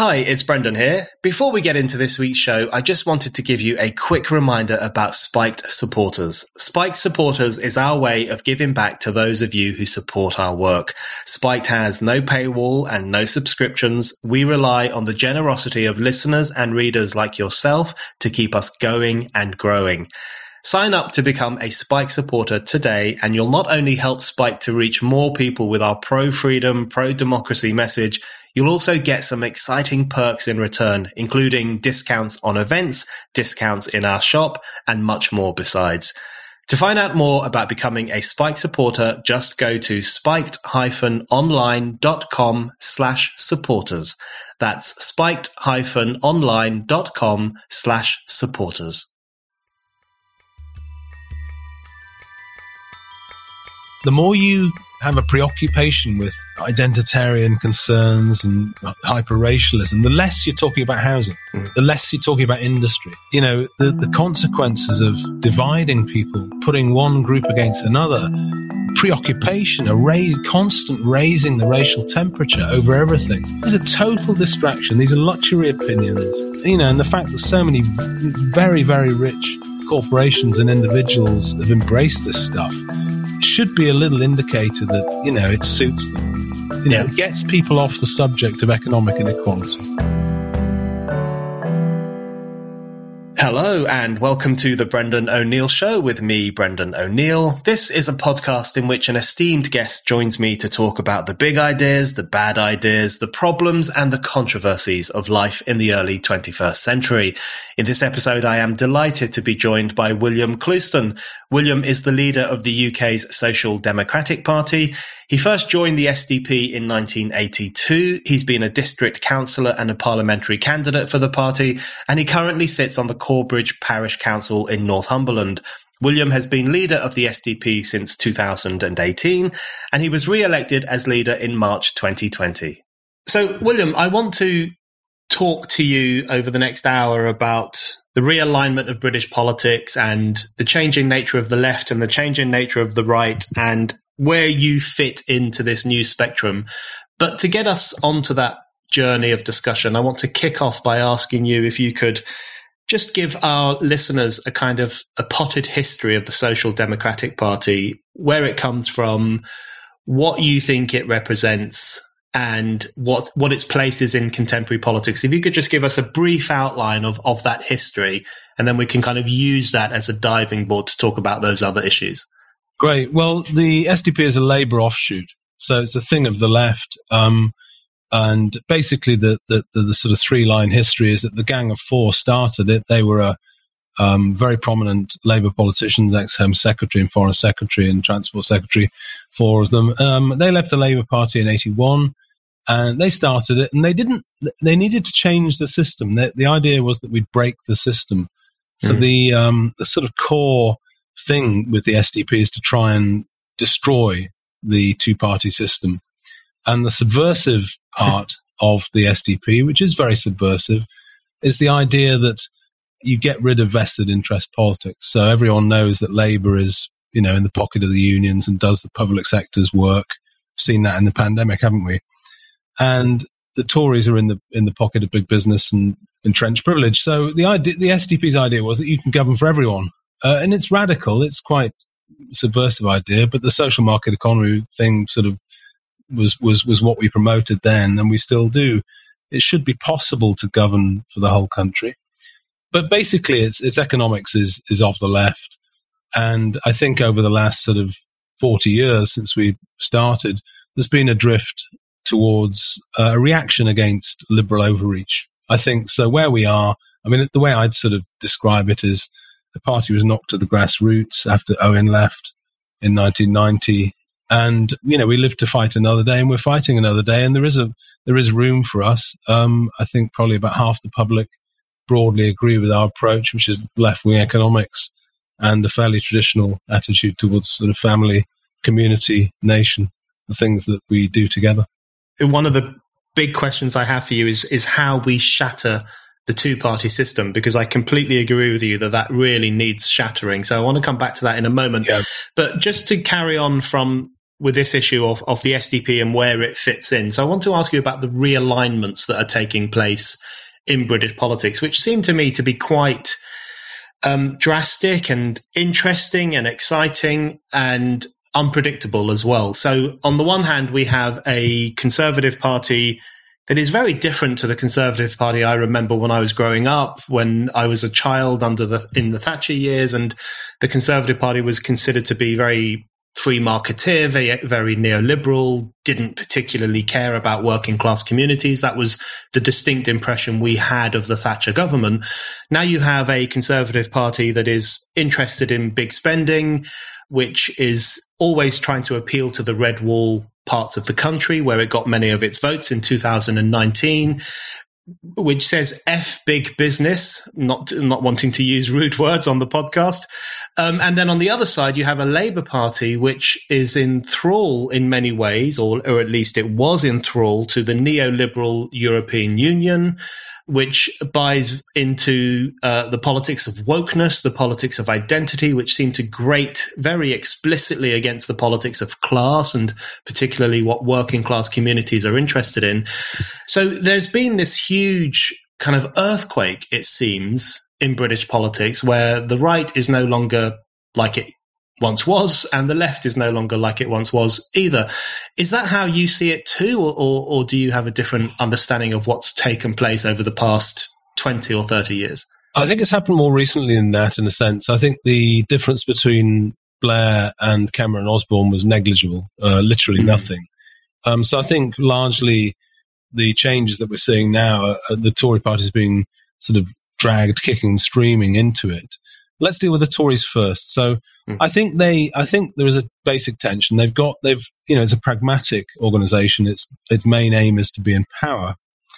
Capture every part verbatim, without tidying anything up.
Hi, it's Brendan here. Before we get into this week's show, I just wanted to give you a quick reminder about Spiked Supporters. Spiked Supporters is our way of giving back to those of you who support our work. Spiked has no paywall and no subscriptions. We rely on the generosity of listeners and readers like yourself to keep us going and growing. Sign up to become a Spike supporter today, and you'll not only help Spike to reach more people with our pro-freedom, pro-democracy message, you'll also get some exciting perks in return, including discounts on events, discounts in our shop, and much more besides. To find out more about becoming a Spike supporter, just go to spiked-online.com slash supporters. That's spiked-online.com slash supporters. The more you have a preoccupation with identitarian concerns and hyper-racialism, the less you're talking about housing, mm. the less you're talking about industry. You know, the, the consequences of dividing people, putting one group against another, preoccupation, a raise, constant raising the racial temperature over everything is a total distraction. These are luxury opinions, you know, and the fact that so many very, very rich corporations and individuals have embraced this stuff should be a little indicator that, you know, it suits them. You know, it gets people off the subject of economic inequality. Hello and welcome to the Brendan O'Neill Show with me, Brendan O'Neill. This is a podcast in which an esteemed guest joins me to talk about the big ideas, the bad ideas, the problems and the controversies of life in the early twenty-first century. In this episode, I am delighted to be joined by William Clouston. William is the leader of the U K's Social Democratic Party. He first joined the S D P in nineteen eighty-two. He's been a district councillor and a parliamentary candidate for the party, and he currently sits on the Corbridge Parish Council in Northumberland. William has been leader of the S D P since two thousand eighteen, and he was re-elected as leader in March twenty twenty. So, William, I want to talk to you over the next hour about the realignment of British politics and the changing nature of the left and the changing nature of the right and where you fit into this new spectrum. But to get us onto that journey of discussion, I want to kick off by asking you if you could just give our listeners a kind of a potted history of the Social Democratic Party, where it comes from, what you think it represents, and what, what its place is in contemporary politics. If you could just give us a brief outline of, of that history, and then we can kind of use that as a diving board to talk about those other issues. Great. Well, the S D P is a Labour offshoot, so it's a thing of the left. Um, and basically the, the, the, the sort of three-line history is that the Gang of Four started it. They were a um, very prominent Labour politicians, ex-Home Secretary and Foreign Secretary and Transport Secretary, four of them. Um, they left the Labour Party in eighty-one. And they started it, and they didn't, they needed to change the system. The, the idea was that we'd break the system. So mm. the, um, the sort of core thing with the S D P is to try and destroy the two-party system. And the subversive part of the S D P, which is very subversive, is the idea that you get rid of vested interest politics. So everyone knows that Labour is, you know, in the pocket of the unions and does the public sector's work. We've seen that in the pandemic, haven't we? And the Tories are in the in the pocket of big business and entrenched privilege. So the idea, the S D P's idea was that you can govern for everyone, uh, and it's radical. It's quite a subversive idea, but the social market economy thing sort of was was was what we promoted then, and we still do. It should be possible to govern for the whole country, but basically, it's its economics is is of the left, and I think over the last sort of forty years since we started, there's been a drift towards uh, a reaction against liberal overreach. I think so. Where we are, I mean, the way I'd sort of describe it is the party was knocked to the grassroots after Owen left in nineteen ninety, and you know we live to fight another day, and we're fighting another day, and there is a there is room for us. Um, I think probably about half the public broadly agree with our approach, which is left-wing economics and a fairly traditional attitude towards sort of family, community, nation, the things that we do together. One of the big questions I have for you is is how we shatter the two-party system, because I completely agree with you that that really needs shattering. So I want to come back to that in a moment. Yeah. But just to carry on from with this issue of, of the S D P and where it fits in. So I want to ask you about the realignments that are taking place in British politics, which seem to me to be quite um, drastic and interesting and exciting and unpredictable as well. So on the one hand, we have a Conservative Party that is very different to the Conservative Party I remember when I was growing up, when I was a child under the in the Thatcher years, and the Conservative Party was considered to be very free marketeer, very, very neoliberal, didn't particularly care about working class communities. That was the distinct impression we had of the Thatcher government. Now you have a Conservative Party that is interested in big spending, which is always trying to appeal to the red wall parts of the country where it got many of its votes in two thousand nineteen, which says F big business, not not wanting to use rude words on the podcast. Um, and then on the other side, you have a Labour Party, which is in thrall in many ways, or, or at least it was in thrall to the neoliberal European Union, which buys into uh, the politics of wokeness, the politics of identity, which seem to grate very explicitly against the politics of class and particularly what working class communities are interested in. So there's been this huge kind of earthquake, it seems, in British politics where the right is no longer like it once was, and the left is no longer like it once was either. Is that how you see it too, or, or, or do you have a different understanding of what's taken place over the past twenty or thirty years? I think it's happened more recently than that, in a sense. I think the difference between Blair and Cameron Osborne was negligible, uh, literally mm. nothing. Um, so I think largely the changes that we're seeing now, uh, the Tory party is being sort of dragged kicking and streaming into it. Let's deal with the Tories first. So mm. I think they, I think there is a basic tension. They've got, they've, you know, it's a pragmatic organisation. Its its main aim is to be in power,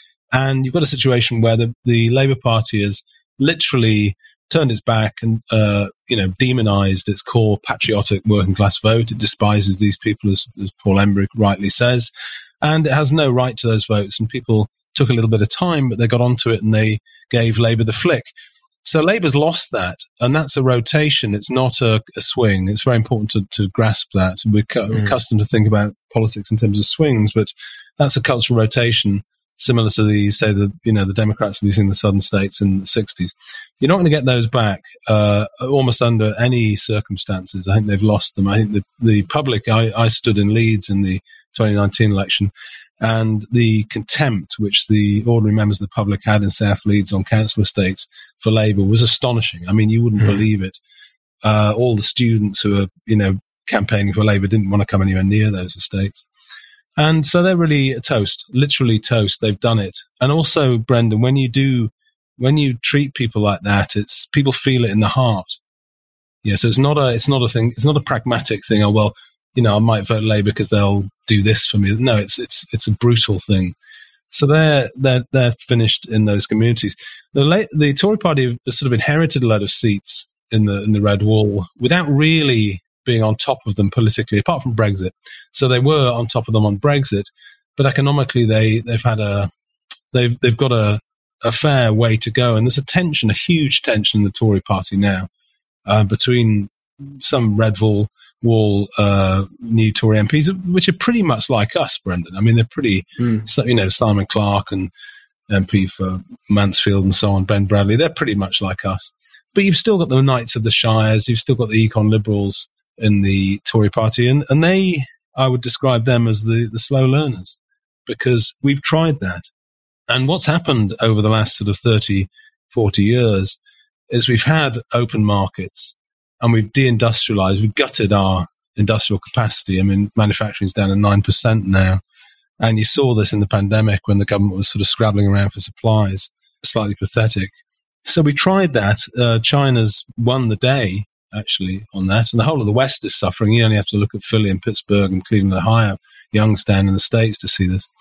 and you've got a situation where the the Labour Party has literally turned its back and, uh, you know, demonised its core patriotic working class vote. It despises these people, as, as Paul Embrick rightly says, and it has no right to those votes. And people took a little bit of time, but they got onto it and they gave Labour the flick. So Labour's lost that, and that's a rotation. It's not a, a swing. It's very important to, to grasp that. We're, cu- mm. we're accustomed to think about politics in terms of swings, but that's a cultural rotation, similar to the, say, the you know the Democrats losing the southern states in the sixties. You're not going to get those back uh, almost under any circumstances. I think they've lost them. I think the, the public, I, I stood in Leeds in the twenty nineteen election, and the contempt which the ordinary members of the public had in South Leeds on council estates for Labour was astonishing. I mean, you wouldn't mm. believe it. Uh, all the students who are, you know, campaigning for Labour didn't want to come anywhere near those estates. And so they're really toast, literally toast. They've done it. And also, Brendan, when you do, when you treat people like that, it's, people feel it in the heart. Yeah. So it's not a, it's not a thing, it's not a pragmatic thing. Oh, well, you know, I might vote Labour because they'll do this for me. No, it's, it's, it's a brutal thing. So they're, they're, they're finished in those communities. The late, the Tory party has sort of inherited a lot of seats in the, in the red wall without really being on top of them politically, apart from Brexit. So they were on top of them on Brexit, but economically they, they've had a, they've, they've got a, a fair way to go. And there's a tension, a huge tension in the Tory party now, uh, between some red wall, wall, uh, new Tory M Ps, which are pretty much like us, Brendan. I mean, they're pretty, mm. so, you know, Simon Clarke and M P for Mansfield and so on, Ben Bradley, they're pretty much like us. But you've still got the Knights of the Shires, you've still got the Econ Liberals in the Tory party, and, and they, I would describe them as the, the slow learners, because we've tried that. And what's happened over the last sort of thirty, forty years is we've had open markets and we've deindustrialized, we've gutted our industrial capacity. I mean, manufacturing is down to nine percent now. And you saw this in the pandemic when the government was sort of scrabbling around for supplies, slightly pathetic. So we tried that. Uh, China's won the day, actually, on that. And the whole of the West is suffering. You only have to look at Philly and Pittsburgh and Cleveland, Ohio, Youngstown in the States to see this.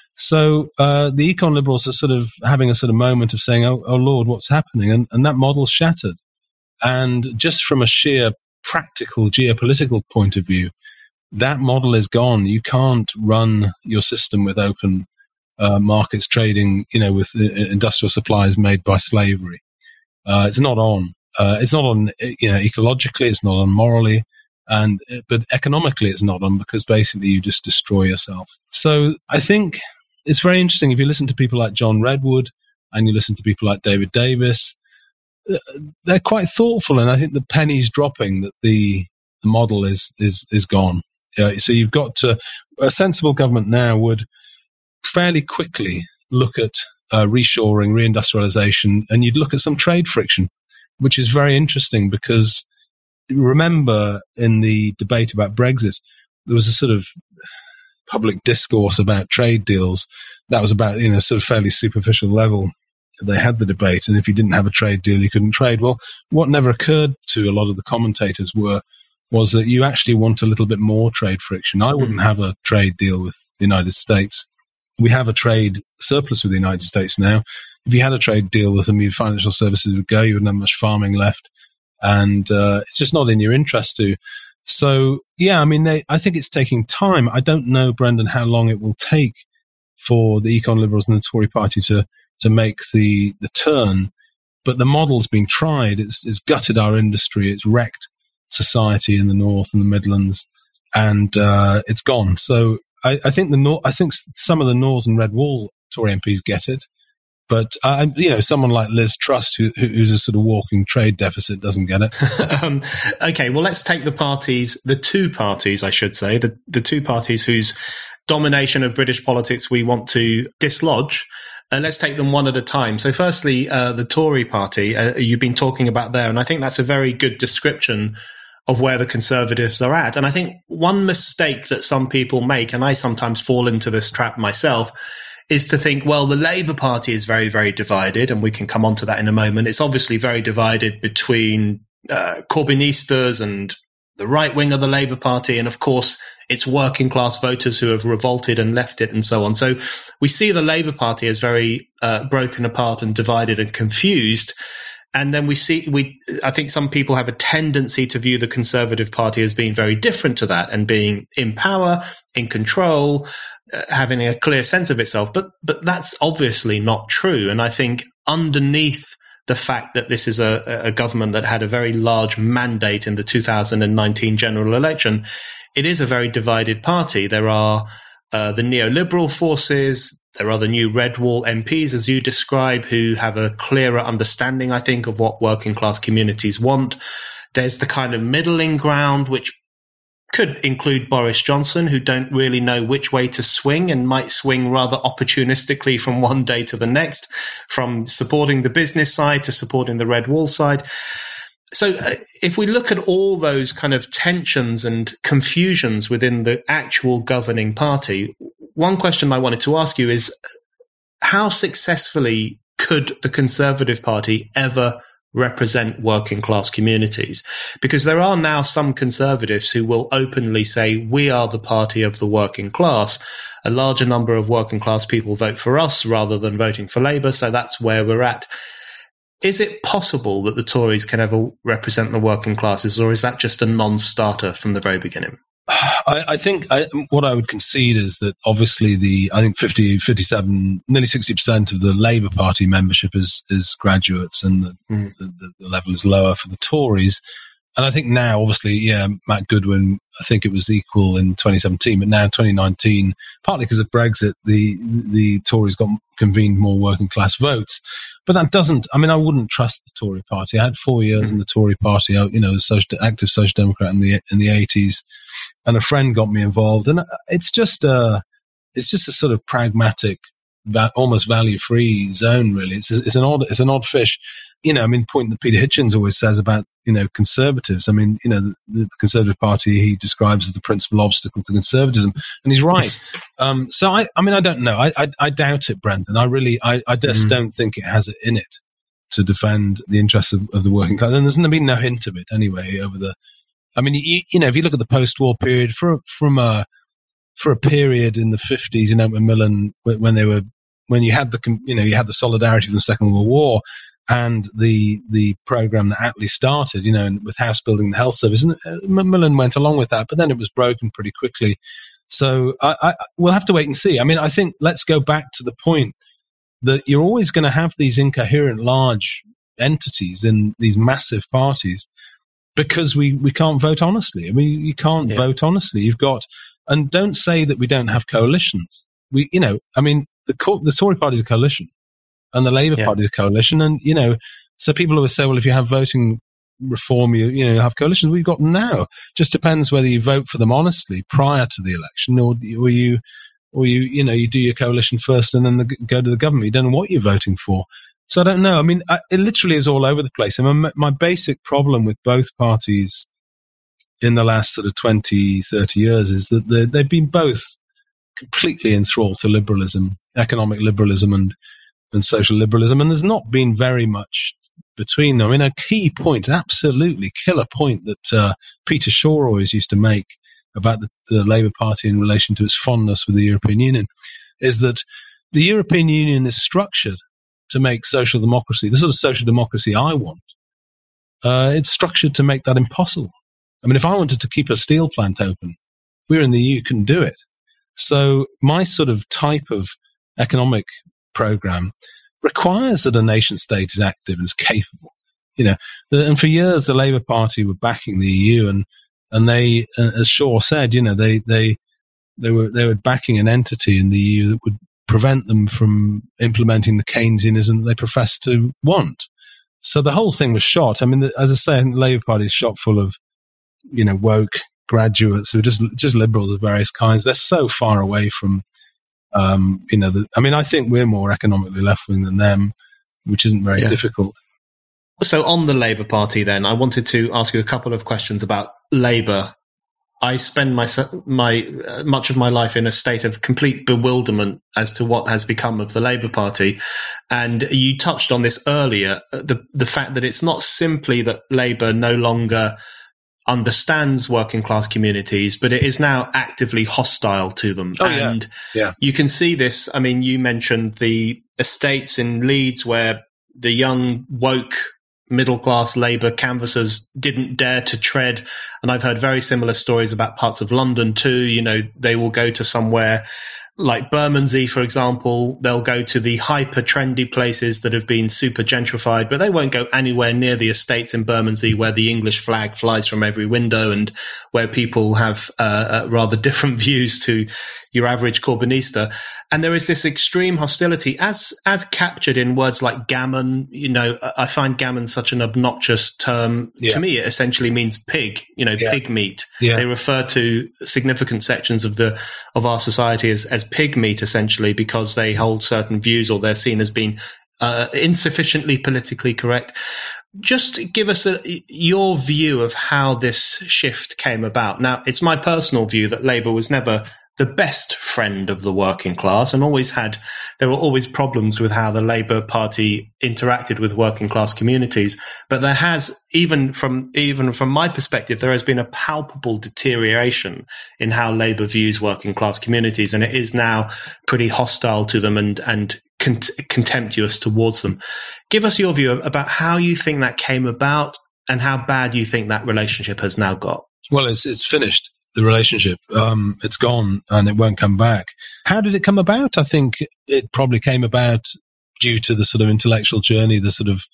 So uh, the Econ Liberals are sort of having a sort of moment of saying, oh, oh Lord, what's happening? And, and that model's shattered. And just from a sheer practical geopolitical point of view, that model is gone. You can't run your system with open uh, markets trading, you know, with uh, industrial supplies made by slavery. Uh, it's not on. Uh, it's not on, you know, ecologically. It's not on morally. And but economically, it's not on because basically you just destroy yourself. So I think it's very interesting if you listen to people like John Redwood and you listen to people like David Davis. They're quite thoughtful, and I think the penny's dropping that the the model is is is gone. Uh, so you've got to a sensible government now would fairly quickly look at uh, reshoring, reindustrialization, and you'd look at some trade friction, which is very interesting because remember in the debate about Brexit, there was a sort of public discourse about trade deals that was about, you know, sort of fairly superficial level. They had the debate, and if you didn't have a trade deal, you couldn't trade. Well, what never occurred to a lot of the commentators were was that you actually want a little bit more trade friction. I wouldn't have a trade deal with the United States. We have a trade surplus with the United States now. If you had a trade deal with them, your financial services would go. You wouldn't have much farming left, and uh, it's just not in your interest to. So, yeah, I mean, they, I think it's taking time. I don't know, Brendan, how long it will take for the Econ Liberals and the Tory party to to make the, the turn, but the model's being tried. It's, it's gutted our industry. It's wrecked society in the North and the Midlands, and uh, it's gone. So I, I think the North, I think some of the Northern Red Wall Tory M Ps get it, but uh, you know, someone like Liz Truss, who, who's a sort of walking trade deficit, doesn't get it. um, okay, well, let's take the parties, the two parties, I should say, the the two parties whose domination of British politics we want to dislodge. And let's take them one at a time. So firstly, uh, the Tory party, uh, you've been talking about there, and I think that's a very good description of where the Conservatives are at. And I think one mistake that some people make, and I sometimes fall into this trap myself, is to think, well, the Labour Party is very, very divided, and we can come on to that in a moment. It's obviously very divided between uh, Corbynistas and the right wing of the Labour Party, and of course, it's working class voters who have revolted and left it and so on. So we see the Labour Party as very uh, broken apart and divided and confused. And then we see, we, I think some people have a tendency to view the Conservative Party as being very different to that and being in power, in control, uh, having a clear sense of itself. But, but that's obviously not true. And I think underneath the fact that this is a, a government that had a very large mandate in the two thousand nineteen general election, it is a very divided party. There are uh, the neoliberal forces. There are the new Red Wall M Ps, as you describe, who have a clearer understanding, I think, of what working class communities want. There's the kind of middling ground, which could include Boris Johnson, who don't really know which way to swing and might swing rather opportunistically from one day to the next, from supporting the business side to supporting the Red Wall side. So uh, if we look at all those kind of tensions and confusions within the actual governing party, one question I wanted to ask you is, how successfully could the Conservative Party ever represent working class communities? Because there are now some Conservatives who will openly say, we are the party of the working class. A larger number of working class people vote for us rather than voting for Labour, so that's where we're at. Is it possible that the Tories can ever represent the working classes, or is that just a non-starter from the very beginning? I, I think I, what I would concede is that obviously the, I think fifty, fifty-seven, nearly sixty percent of the Labour Party membership is, is graduates, and the, mm. the, the level is lower for the Tories. And I think now, obviously, yeah, Matt Goodwin, I think it was equal in twenty seventeen, but now in twenty nineteen, partly because of Brexit, the, the Tories got convened more working class votes. But that doesn't, I mean, I wouldn't trust the Tory party. I had four years mm-hmm. in the Tory party, you know, as social, active social democrat in the, in the eighties, and a friend got me involved. And it's just a, it's just a sort of pragmatic, almost value-free zone, really. It's, it's an odd, it's an odd fish. You know, I mean, point that Peter Hitchens always says about, you know, conservatives. I mean, you know, the, the Conservative Party he describes as the principal obstacle to conservatism, and he's right. Um, so, I, I mean, I don't know. I, I, I doubt it, Brendan. I really, I, I just mm. don't think it has it in it to defend the interests of, of the working class. And there's been no hint of it anyway over the. I mean, you, you know, if you look at the post-war period, for from a for a period in the fifties, you know, Macmillan, when they were when you had the, you know, you had the solidarity from the Second World War. And the the program that Attlee started, you know, with house building and the health service, and Macmillan went along with that, but then it was broken pretty quickly. So I, I, we'll have to wait and see. I mean, I think let's go back to the point that you're always going to have these incoherent large entities in these massive parties. because we, we can't vote honestly. I mean, you can't yeah. vote honestly. You've got, and don't say that we don't have coalitions. We, you know, I mean, the the Tory party is a coalition, and the Labour yeah. party is a coalition, and you know, so people always say, well, if you have voting reform, you you know, you have coalitions. We've got them now. Just depends whether you vote for them honestly prior to the election, or or you or you you know you do your coalition first and then the, go to the government. You don't know what you're voting for. So I don't know. I mean, I, it literally is all over the place. I mean, my, my basic problem with both parties in the last sort of twenty, thirty years is that they've been both completely enthralled to liberalism, economic liberalism and, and social liberalism. And there's not been very much between them. I mean, a key point, an absolutely killer point that uh, Peter Shaw always used to make about the, the Labour Party in relation to its fondness with the European Union is that the European Union is structured to make social democracy, the sort of social democracy I want, uh, it's structured to make that impossible. I mean, if I wanted to keep a steel plant open, we were in the E U, you couldn't do it. So my sort of type of economic program requires that a nation state is active and is capable. You know, the, and for years the Labour Party were backing the E U, and and they, uh, as Shaw said, you know, they they they were they were backing an entity in the E U that would prevent them from implementing the Keynesianism that they profess to want. So the whole thing was shot. I mean, as I say, I think the Labour Party is shot full of, you know, woke graduates who are just just liberals of various kinds. They're so far away from, um, you know, the, I mean, I think we're more economically left-wing than them, which isn't very yeah. difficult. So on the Labour Party then, I wanted to ask you a couple of questions about Labour. I spend my my uh, much of my life in a state of complete bewilderment as to what has become of the Labour Party, and you touched on this earlier, the the fact that it's not simply that Labour no longer understands working class communities, but it is now actively hostile to them. Oh, and yeah. Yeah. you can see this. I mean, you mentioned the estates in Leeds where the young woke middle-class Labour canvassers didn't dare to tread. And I've heard very similar stories about parts of London too. You know, they will go to somewhere like Bermondsey, for example. They'll go to the hyper-trendy places that have been super gentrified, but they won't go anywhere near the estates in Bermondsey where the English flag flies from every window and where people have uh, uh, rather different views to your average Corbynista. And there is this extreme hostility as, as captured in words like gammon. You know, I find gammon such an obnoxious term. Yeah. To me, it essentially means pig, you know, yeah. pig meat. Yeah. They refer to significant sections of the, of our society as, as pig meat, essentially, because they hold certain views or they're seen as being, uh, insufficiently politically correct. Just give us a, your view of how this shift came about. Now, it's my personal view that Labour was never the best friend of the working class and always had, there were always problems with how the Labour Party interacted with working class communities. But there has, even from, even from my perspective, there has been a palpable deterioration in how Labour views working class communities. And it is now pretty hostile to them and, and cont- contemptuous towards them. Give us your view about how you think that came about and how bad you think that relationship has now got. Well, it's, it's finished. The relationship, um, it's gone and it won't come back. How did it come about? I think it probably came about due to the sort of intellectual journey, the sort of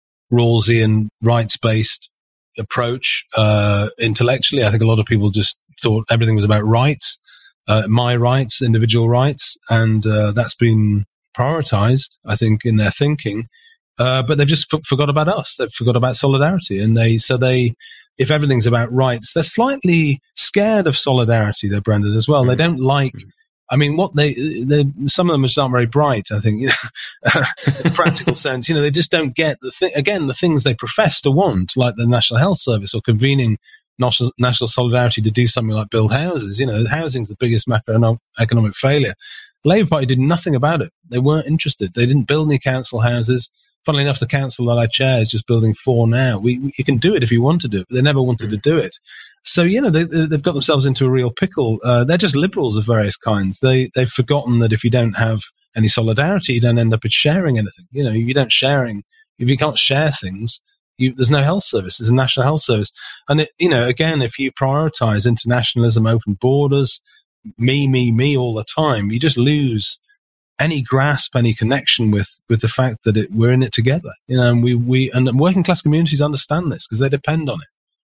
Rawlsian rights-based approach. Uh, intellectually, I think a lot of people just thought everything was about rights, uh, my rights, individual rights, and uh, that's been prioritized, I think, in their thinking. Uh, but they've just f- forgot about us. They've forgot about solidarity, and they so they. If everything's about rights, they're slightly scared of solidarity, though, Brendan, as well. Mm-hmm. They don't like, I mean, what they, they some of them just aren't very bright, I think, you know, in a practical sense. You know, they just don't get the thing, again, the things they profess to want, like the National Health Service or convening national, national solidarity to do something like build houses. You know, housing's the biggest macroeconomic failure. The Labour Party did nothing about it. They weren't interested. They didn't build any council houses. Funnily enough, the council that I chair is just building four now. We, we you can do it if you want to do it, but they never wanted to do it. So, you know, they, they've got themselves into a real pickle. Uh, they're just liberals of various kinds. They, they've forgotten that if you don't have any solidarity, you don't end up with sharing anything. You know, if you don't sharing, if you can't share things, you, there's no health service. There's a national health service. And, it, you know, again, if you prioritize internationalism, open borders, me, me, me all the time, you just lose any grasp, any connection with, with the fact that it, we're in it together, you know, and we, we, and working class communities understand this because they depend on it.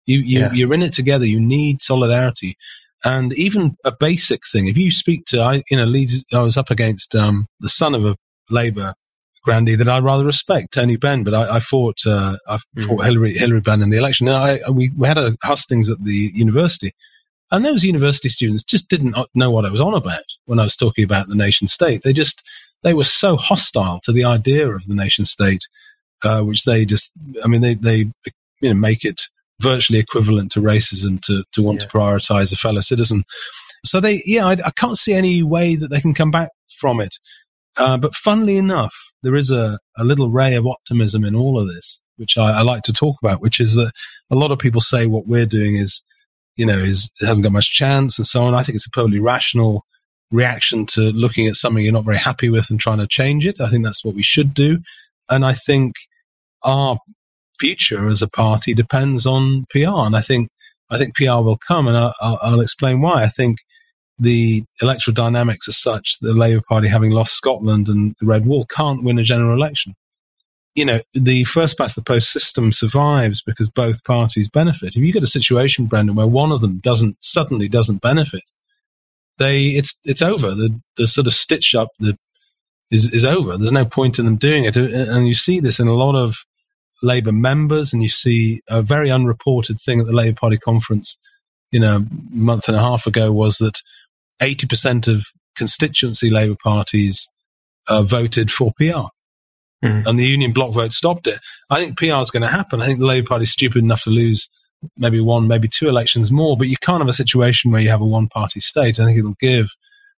You, you, yeah. You're in it together. You need solidarity. And even a basic thing, if you speak to, I, you know, Leeds, I was up against um, the son of a Labour grandee that I rather respect, Tony Benn, but I, I fought, uh, I mm. fought Hillary, Hillary Benn in the election. I, we, we had a hustings at the university, and those university students just didn't know what I was on about when I was talking about the nation state. They just, they were so hostile to the idea of the nation state, uh, which they just, I mean, they, they, you know, make it virtually equivalent to racism to, to want yeah. to prioritize a fellow citizen. So they, yeah, I, I can't see any way that they can come back from it. Uh, but funnily enough, there is a, a little ray of optimism in all of this, which I, I like to talk about, which is that a lot of people say what we're doing is, you know, is it hasn't got much chance and so on. I think it's a perfectly rational reaction to looking at something you're not very happy with and trying to change it. I think that's what we should do. And I think our future as a party depends on P R. And I think, I think P R will come, and I'll, I'll, I'll explain why. I think the electoral dynamics are such that the Labour Party, having lost Scotland and the Red Wall, can't win a general election. You know, the first past the post system survives because both parties benefit. If you get a situation, Brendan, where one of them doesn't suddenly doesn't benefit, they it's it's over. The the sort of stitch up the is is over. There's no point in them doing it, and you see this in a lot of Labour members, and you see a very unreported thing at the Labour Party conference, you know, a month and a half ago, was that eighty percent of constituency Labour parties uh, voted for P R. Mm. And the Union Bloc vote stopped it. I think P R is going to happen. I think the Labour Party is stupid enough to lose maybe one, maybe two elections more, but you can't have a situation where you have a one-party state. I think it'll give.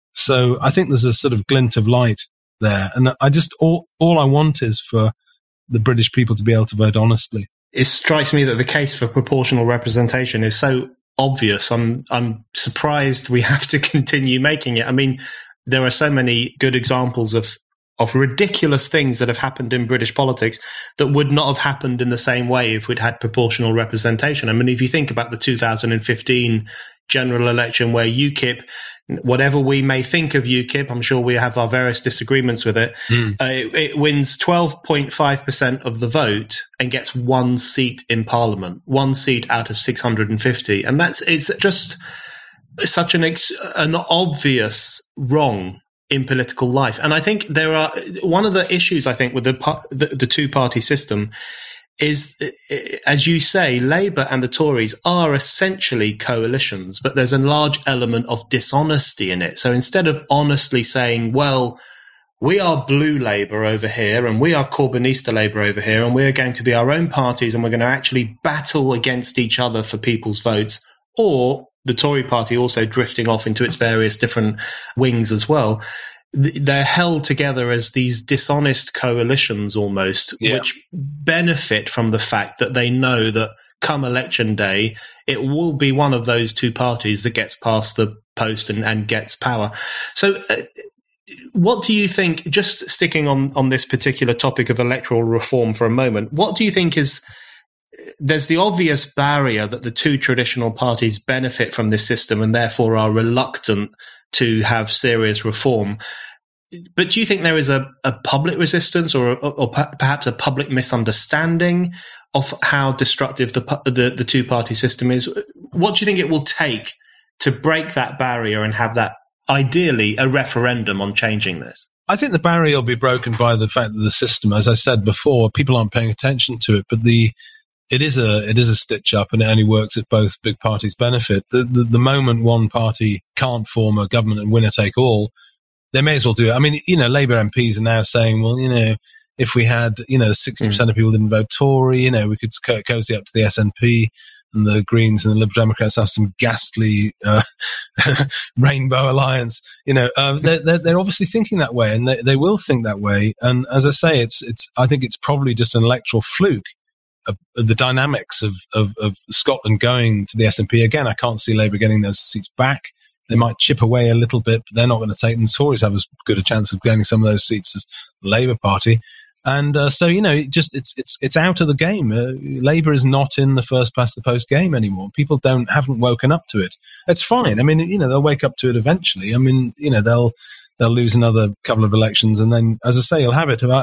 So I think there's a sort of glint of light there. And I just, all, all I want is for the British people to be able to vote honestly. It strikes me that the case for proportional representation is so obvious. I'm I'm surprised we have to continue making it. I mean, there are so many good examples of of ridiculous things that have happened in British politics that would not have happened in the same way if we'd had proportional representation. I mean, if you think about the two thousand fifteen general election where UKIP, whatever we may think of UKIP, I'm sure we have our various disagreements with it, mm. uh, it, it wins twelve point five percent of the vote and gets one seat in Parliament, one seat out of six hundred fifty. And that's, it's just such an, ex, an obvious wrong in political life. And I think there are, one of the issues, I think, with the, the, the two-party system is, as you say, Labour and the Tories are essentially coalitions, but there's a large element of dishonesty in it. So instead of honestly saying, well, we are Blue Labour over here and we are Corbynista Labour over here, and we're going to be our own parties and we're going to actually battle against each other for people's votes, or the Tory party also drifting off into its various different wings as well, they're held together as these dishonest coalitions almost, yeah. which benefit from the fact that they know that come election day, it will be one of those two parties that gets past the post and, and gets power. So uh, what do you think, just sticking on, on this particular topic of electoral reform for a moment, what do you think is, there's the obvious barrier that the two traditional parties benefit from this system and therefore are reluctant to have serious reform. But do you think there is a, a public resistance or, or, or perhaps a public misunderstanding of how destructive the, the, the two-party system is? What do you think it will take to break that barrier and have that, ideally, a referendum on changing this? I think the barrier will be broken by the fact that the system, as I said before, people aren't paying attention to it, but the It is a it is a stitch up, and it only works if both big parties benefit. The, the the moment one party can't form a government and winner take all, they may as well do it. I mean, you know, Labour M Ps are now saying, well, you know, if we had, you know, sixty percent mm. of people didn't vote Tory, you know, we could cozy up to the S N P and the Greens and the Liberal Democrats have some ghastly uh, rainbow alliance. You know, uh, they're, they're they're obviously thinking that way, and they they will think that way. And as I say, it's it's I think it's probably just an electoral fluke. Of the dynamics of, of, of Scotland going to the S N P. Again, I can't see Labour getting those seats back. They might chip away a little bit, but they're not going to take them. The Tories have as good a chance of getting some of those seats as the Labour Party. And uh, so, you know, it just it's it's it's out of the game. Uh, Labour is not in the first past the post game anymore. People don't haven't woken up to it. It's fine. I mean, you know, they'll wake up to it eventually. I mean, you know, they'll they'll lose another couple of elections, and then, as I say, you'll have it. I,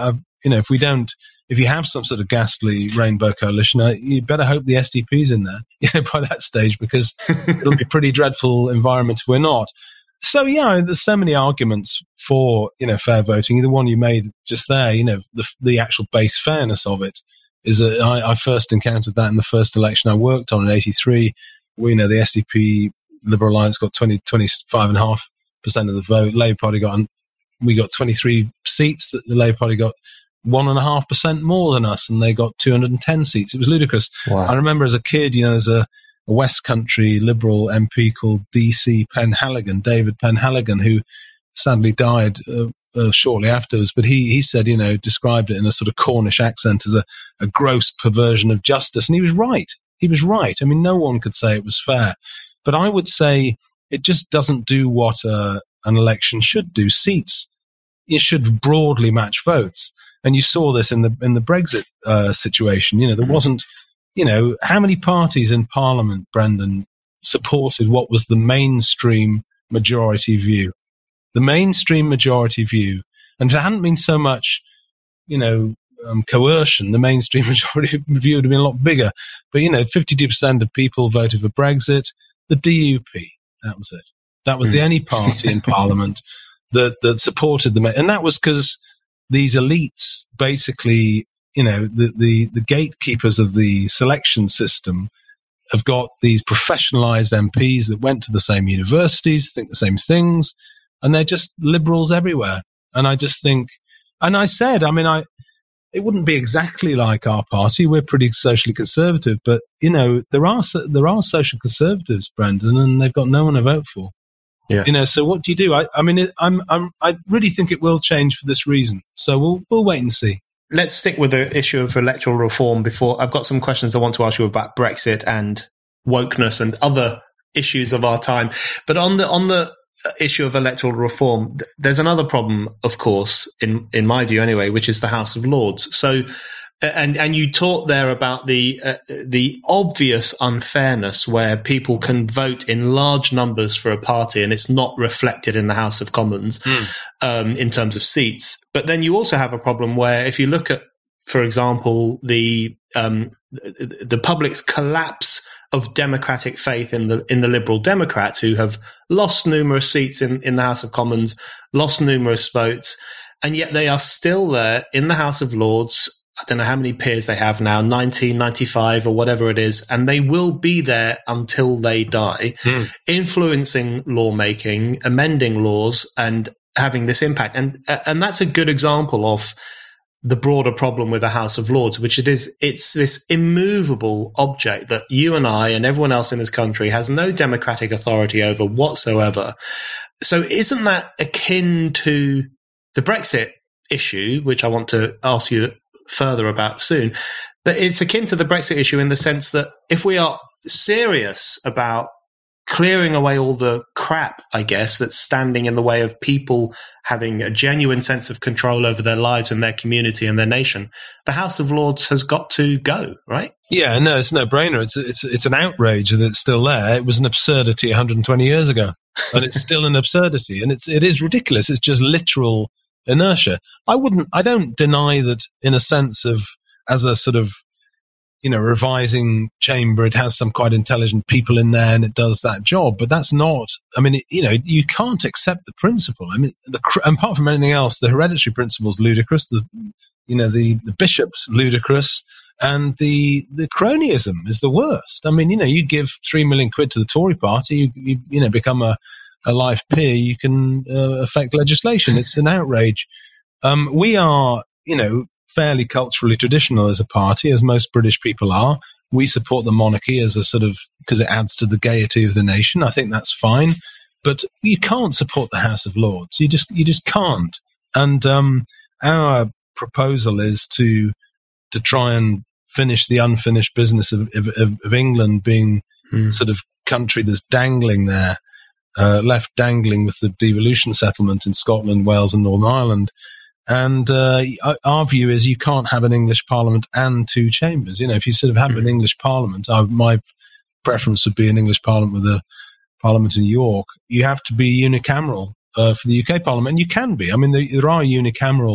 you know, if we don't, if you have some sort of ghastly rainbow coalition, uh, you better hope the S D P's in there, you know, by that stage, because it'll be a pretty dreadful environment if we're not. So, yeah, there's so many arguments for, you know, fair voting. The one you made just there, you know, the the actual base fairness of it is a, I, I first encountered that in the first election I worked on in eighty-three, where, you know, the S D P Liberal Alliance got twenty, twenty-five and a half percent of the vote. Labour Party got, we got twenty-three seats. The Labour Party got one and a half percent more than us, and they got two hundred ten seats. It was ludicrous. Wow. I remember as a kid, you know, there's a, a West Country Liberal M P called D C Penhaligon, David Penhaligon, who sadly died uh, uh, shortly afterwards. But he, he said, you know, described it in a sort of Cornish accent as a, a gross perversion of justice. And he was right. He was right. I mean, no one could say it was fair. But I would say it just doesn't do what uh, an election should do. Seats, it should broadly match votes. And you saw this in the in the Brexit uh, situation. You know, there wasn't, you know, how many parties in Parliament, Brendan, supported what was the mainstream majority view? The mainstream majority view. And if there hadn't been so much, you know, um, coercion, the mainstream majority view would have been a lot bigger. But, you know, fifty-two percent of people voted for Brexit. The D U P, that was it. That was mm. the only party in Parliament that, that supported them. And that was because these elites basically, you know, the, the, the gatekeepers of the selection system have got these professionalized M Ps that went to the same universities, think the same things, and they're just liberals everywhere. And I just think, and I said, I mean, I, it wouldn't be exactly like our party. We're pretty socially conservative, but, you know, there are, there are social conservatives, Brendan, and they've got no one to vote for. Yeah. You know, so what do you do? I, I mean, it, I'm, I'm, I really think it will change for this reason. So we'll, we'll wait and see. Let's stick with the issue of electoral reform before I've got some questions I want to ask you about Brexit and wokeness and other issues of our time. But on the, on the issue of electoral reform, there's another problem, of course, in, in my view anyway, which is the House of Lords. So, And and you talked there about the uh, the obvious unfairness where people can vote in large numbers for a party and it's not reflected in the House of Commons mm. um, in terms of seats. But then you also have a problem where if you look at, for example, the um, the public's collapse of democratic faith in the in the Liberal Democrats, who have lost numerous seats in, in the House of Commons, lost numerous votes, and yet they are still there in the House of Lords. I don't know how many peers they have now, nineteen, ninety-five or whatever it is, and they will be there until they die, mm. influencing lawmaking, amending laws, and having this impact. And and that's a good example of the broader problem with the House of Lords, which it is, it's this immovable object that you and I and everyone else in this country has no democratic authority over whatsoever. So isn't that akin to the Brexit issue, which I want to ask you further about soon, but it's akin to the Brexit issue in the sense that if we are serious about clearing away all the crap, I guess, that's standing in the way of people having a genuine sense of control over their lives and their community and their nation, the House of Lords has got to go, right? Yeah, no, it's no brainer. It's it's it's an outrage that it's still there. It was an absurdity one hundred twenty years ago, and it's still an absurdity, and it's it is ridiculous. It's just literal inertia. I wouldn't, I don't deny that in a sense of, as a sort of, you know, revising chamber, it has some quite intelligent people in there and it does that job, but that's not, I mean, it, you know, you can't accept the principle. I mean, the, apart from anything else, the hereditary principle is ludicrous, the, you know, the, the bishop's ludicrous, and the, the cronyism is the worst. I mean, you know, you give three million quid to the Tory party, you, you, you know, become a, a life peer, you can uh, affect legislation. It's an outrage. Um, we are, you know, fairly culturally traditional as a party, as most British people are. We support the monarchy as a sort of, because it adds to the gaiety of the nation. I think that's fine. But you can't support the House of Lords. You just, you just can't. And um, our proposal is to to try and finish the unfinished business of, of, of England being mm. sort of country that's dangling there. Uh, left dangling with the devolution settlement in Scotland, Wales and Northern Ireland. And uh, our view is you can't have an English parliament and two chambers. You know, if you sort of have an English parliament, I, my preference would be an English parliament with a parliament in York. You have to be unicameral uh, for the U K parliament, and you can be. I mean, there, there are unicameral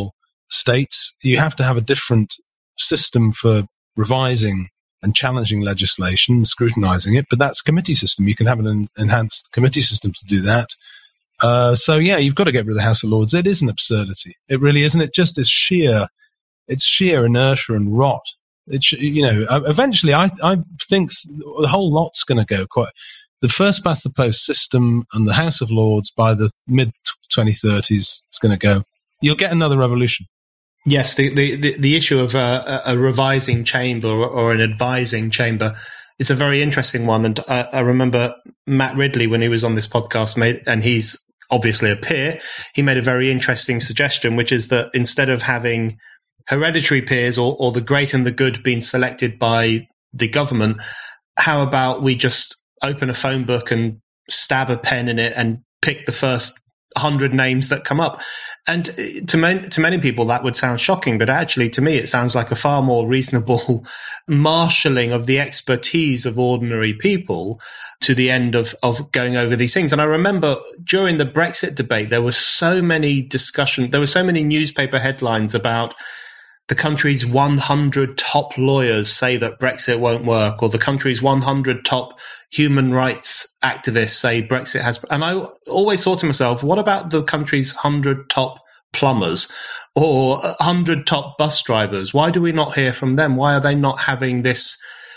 states. You have to have a different system for revising and challenging legislation, scrutinizing it, but that's a committee system. You can have an en- enhanced committee system to do that. Uh, so yeah, you've got to get rid of the House of Lords. It is an absurdity. It really isn't. It just is sheer, it's sheer inertia and rot. It sh- you know, eventually I, I think the whole lot's going to go quite, the first past the post system and the House of Lords by the mid twenty thirties is going to go. You'll get another revolution. Yes, the, the, the, the issue of a, a revising chamber or, or an advising chamber is a very interesting one. And I, I remember Matt Ridley, when he was on this podcast, made, and he's obviously a peer, he made a very interesting suggestion, which is that instead of having hereditary peers or, or the great and the good being selected by the government, how about we just open a phone book and stab a pen in it and pick the first hundred names that come up? And to many, to many people that would sound shocking, but actually to me it sounds like a far more reasonable marshalling of the expertise of ordinary people to the end of, of going over these things. And I remember during the Brexit debate, there were so many discussion, there were so many newspaper headlines about the country's one hundred top lawyers say that Brexit won't work, or the country's one hundred top human rights activists say Brexit has. And I always thought to myself, what about the country's one hundred top plumbers or one hundred top bus drivers? Why do we not hear from them? Why are they not having this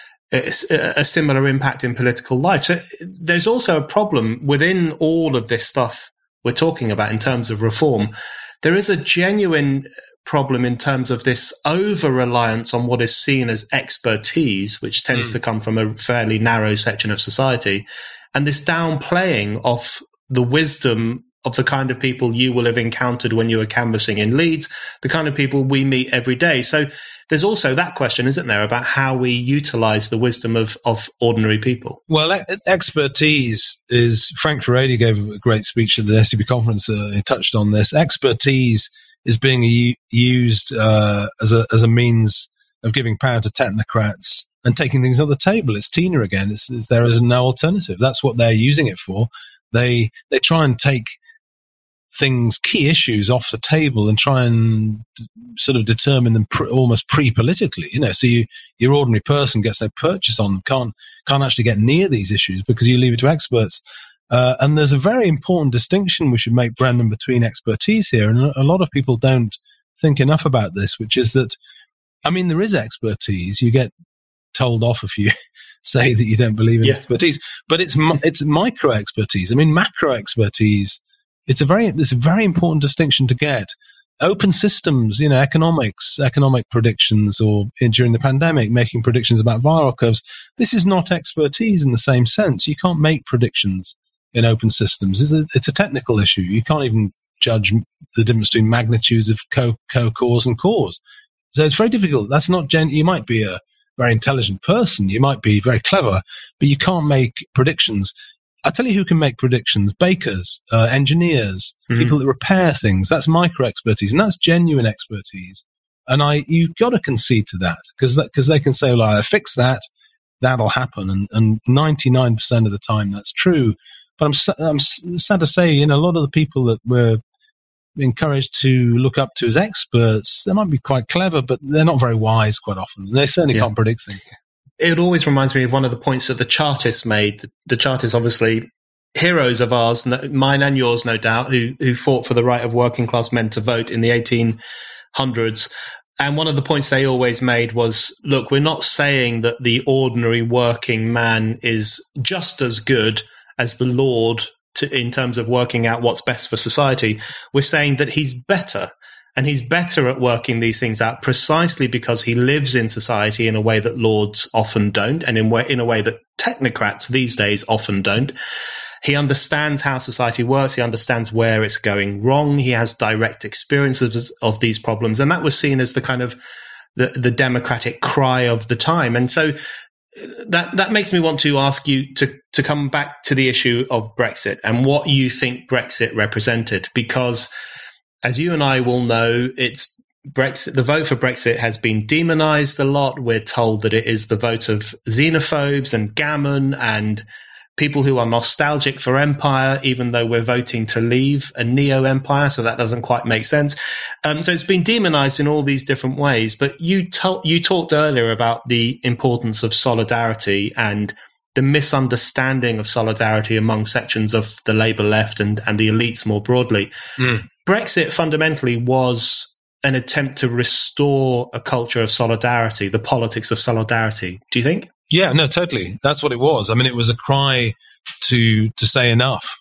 a similar impact in political life? So there's also a problem within all of this stuff we're talking about in terms of reform. There is a genuine problem in terms of this over-reliance on what is seen as expertise, which tends mm. to come from a fairly narrow section of society, and this downplaying of the wisdom of the kind of people you will have encountered when you were canvassing in Leeds, the kind of people we meet every day. So there's also that question, isn't there, about how we utilize the wisdom of, of ordinary people? Well, e- expertise is, Frank Furedi gave a great speech at the S D P conference. Uh, he touched on this. Expertise is being u- used uh, as a as a means of giving power to technocrats and taking things off the table. It's Tina again. It's, it's there is no alternative. That's what they're using it for. They they try and take things, key issues off the table and try and d- sort of determine them pre- almost pre-politically. You know, so you, your ordinary person gets their purchase on them, can't can't actually get near these issues because you leave it to experts. Uh, and there's a very important distinction we should make, Brendan, between expertise here. And a lot of people don't think enough about this, which is that, I mean, there is expertise. You get told off if you say that you don't believe in yeah. expertise, but it's, it's micro expertise. I mean, macro expertise, it's a very, it's a very important distinction to get. Open systems, you know, economics, economic predictions, or in, during the pandemic, making predictions about viral curves. This is not expertise in the same sense. You can't make predictions in open systems. It's a, it's a technical issue. You can't even judge the difference between magnitudes of co, co-cause and cause. So it's very difficult. That's not gen, you might be a very intelligent person. You might be very clever, but you can't make predictions. I tell you who can make predictions: bakers, uh, engineers, mm-hmm. people that repair things. That's micro expertise, and that's genuine expertise. And I, you've got to concede to that because because they can say, "Well, I fix that, that'll happen," and and ninety-nine percent of the time that's true. But I'm I'm sad to say, you know, a lot of the people that we're encouraged to look up to as experts, they might be quite clever, but they're not very wise quite often. They certainly yeah. can't predict things. It always reminds me of one of the points that the Chartists made. The, the Chartists, obviously, heroes of ours, no, mine and yours, no doubt, who who fought for the right of working class men to vote in the eighteen hundreds. And one of the points they always made was, look, we're not saying that the ordinary working man is just as good as the Lord to, in terms of working out what's best for society. We're saying that he's better. And he's better at working these things out precisely because he lives in society in a way that lords often don't, and in, way, in a way that technocrats these days often don't. He understands how society works. He understands where it's going wrong. He has direct experiences of these problems. And that was seen as the kind of the, the democratic cry of the time. And so that that makes me want to ask you to, to come back to the issue of Brexit and what you think Brexit represented, because as you and I will know, it's Brexit. The vote for Brexit has been demonized a lot. We're told that it is the vote of xenophobes and gammon and people who are nostalgic for empire, even though we're voting to leave a neo-empire, so that doesn't quite make sense. Um, so it's been demonized in all these different ways. But you, to- you talked earlier about the importance of solidarity and the misunderstanding of solidarity among sections of the Labour left and, and the elites more broadly. Mm. Brexit fundamentally was an attempt to restore a culture of solidarity, the politics of solidarity. Do you think? Yeah, no, totally. That's what it was. I mean, it was a cry to to say enough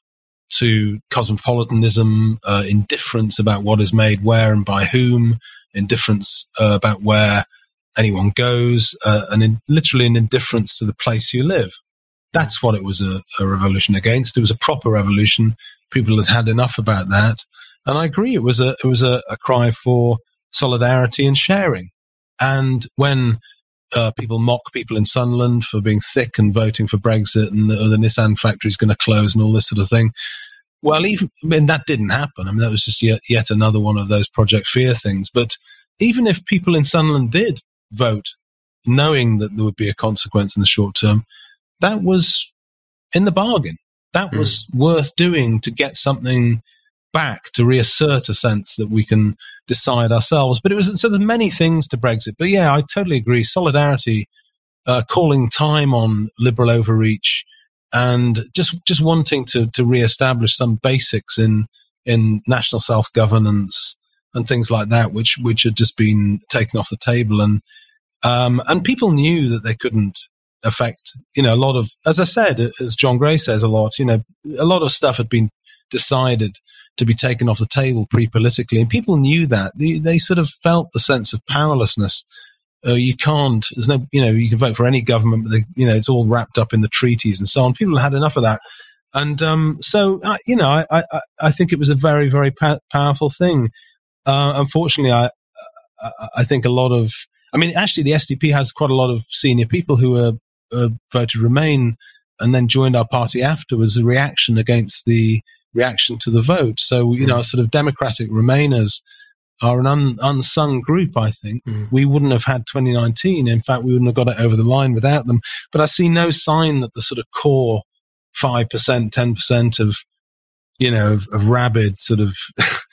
to cosmopolitanism, uh, indifference about what is made where and by whom, indifference uh, about where anyone goes, uh, and in, literally an indifference to the place you live. That's what it was a, a revolution against. It was a proper revolution. People had had enough about that. And I agree, it was a it was a, a cry for solidarity and sharing. And when uh, people mock people in Sunderland for being thick and voting for Brexit and the, the Nissan factory is going to close and all this sort of thing, well, even I mean, that didn't happen. I mean, that was just yet, yet another one of those Project Fear things. But even if people in Sunderland did vote, knowing that there would be a consequence in the short term, that was in the bargain. That was mm. worth doing to get something back, to reassert a sense that we can decide ourselves. But it was, so there's many things to Brexit. But yeah, I totally agree. Solidarity, uh, calling time on liberal overreach, and just just wanting to to reestablish some basics in in national self-governance and things like that, which which had just been taken off the table. And um and people knew that they couldn't affect, you know, a lot of, as I said, as John Gray says a lot, you know, a lot of stuff had been decided to be taken off the table pre-politically, and people knew that. They, they sort of felt the sense of powerlessness. Uh, you can't, there's no, you know, you can vote for any government, but they, you know, it's all wrapped up in the treaties and so on. People had enough of that. And um, so, uh, you know, I, I, I think it was a very, very pa- powerful thing. Uh, unfortunately, I, I think a lot of, I mean, actually, the S D P has quite a lot of senior people who are, uh, voted Remain and then joined our party afterwards, a reaction against the reaction to the vote. So, you mm. know, sort of democratic Remainers are an un, unsung group, I think. Mm. We wouldn't have had twenty nineteen. In fact, we wouldn't have got it over the line without them. But I see no sign that the sort of core five percent, ten percent of, you know, of, of rabid sort of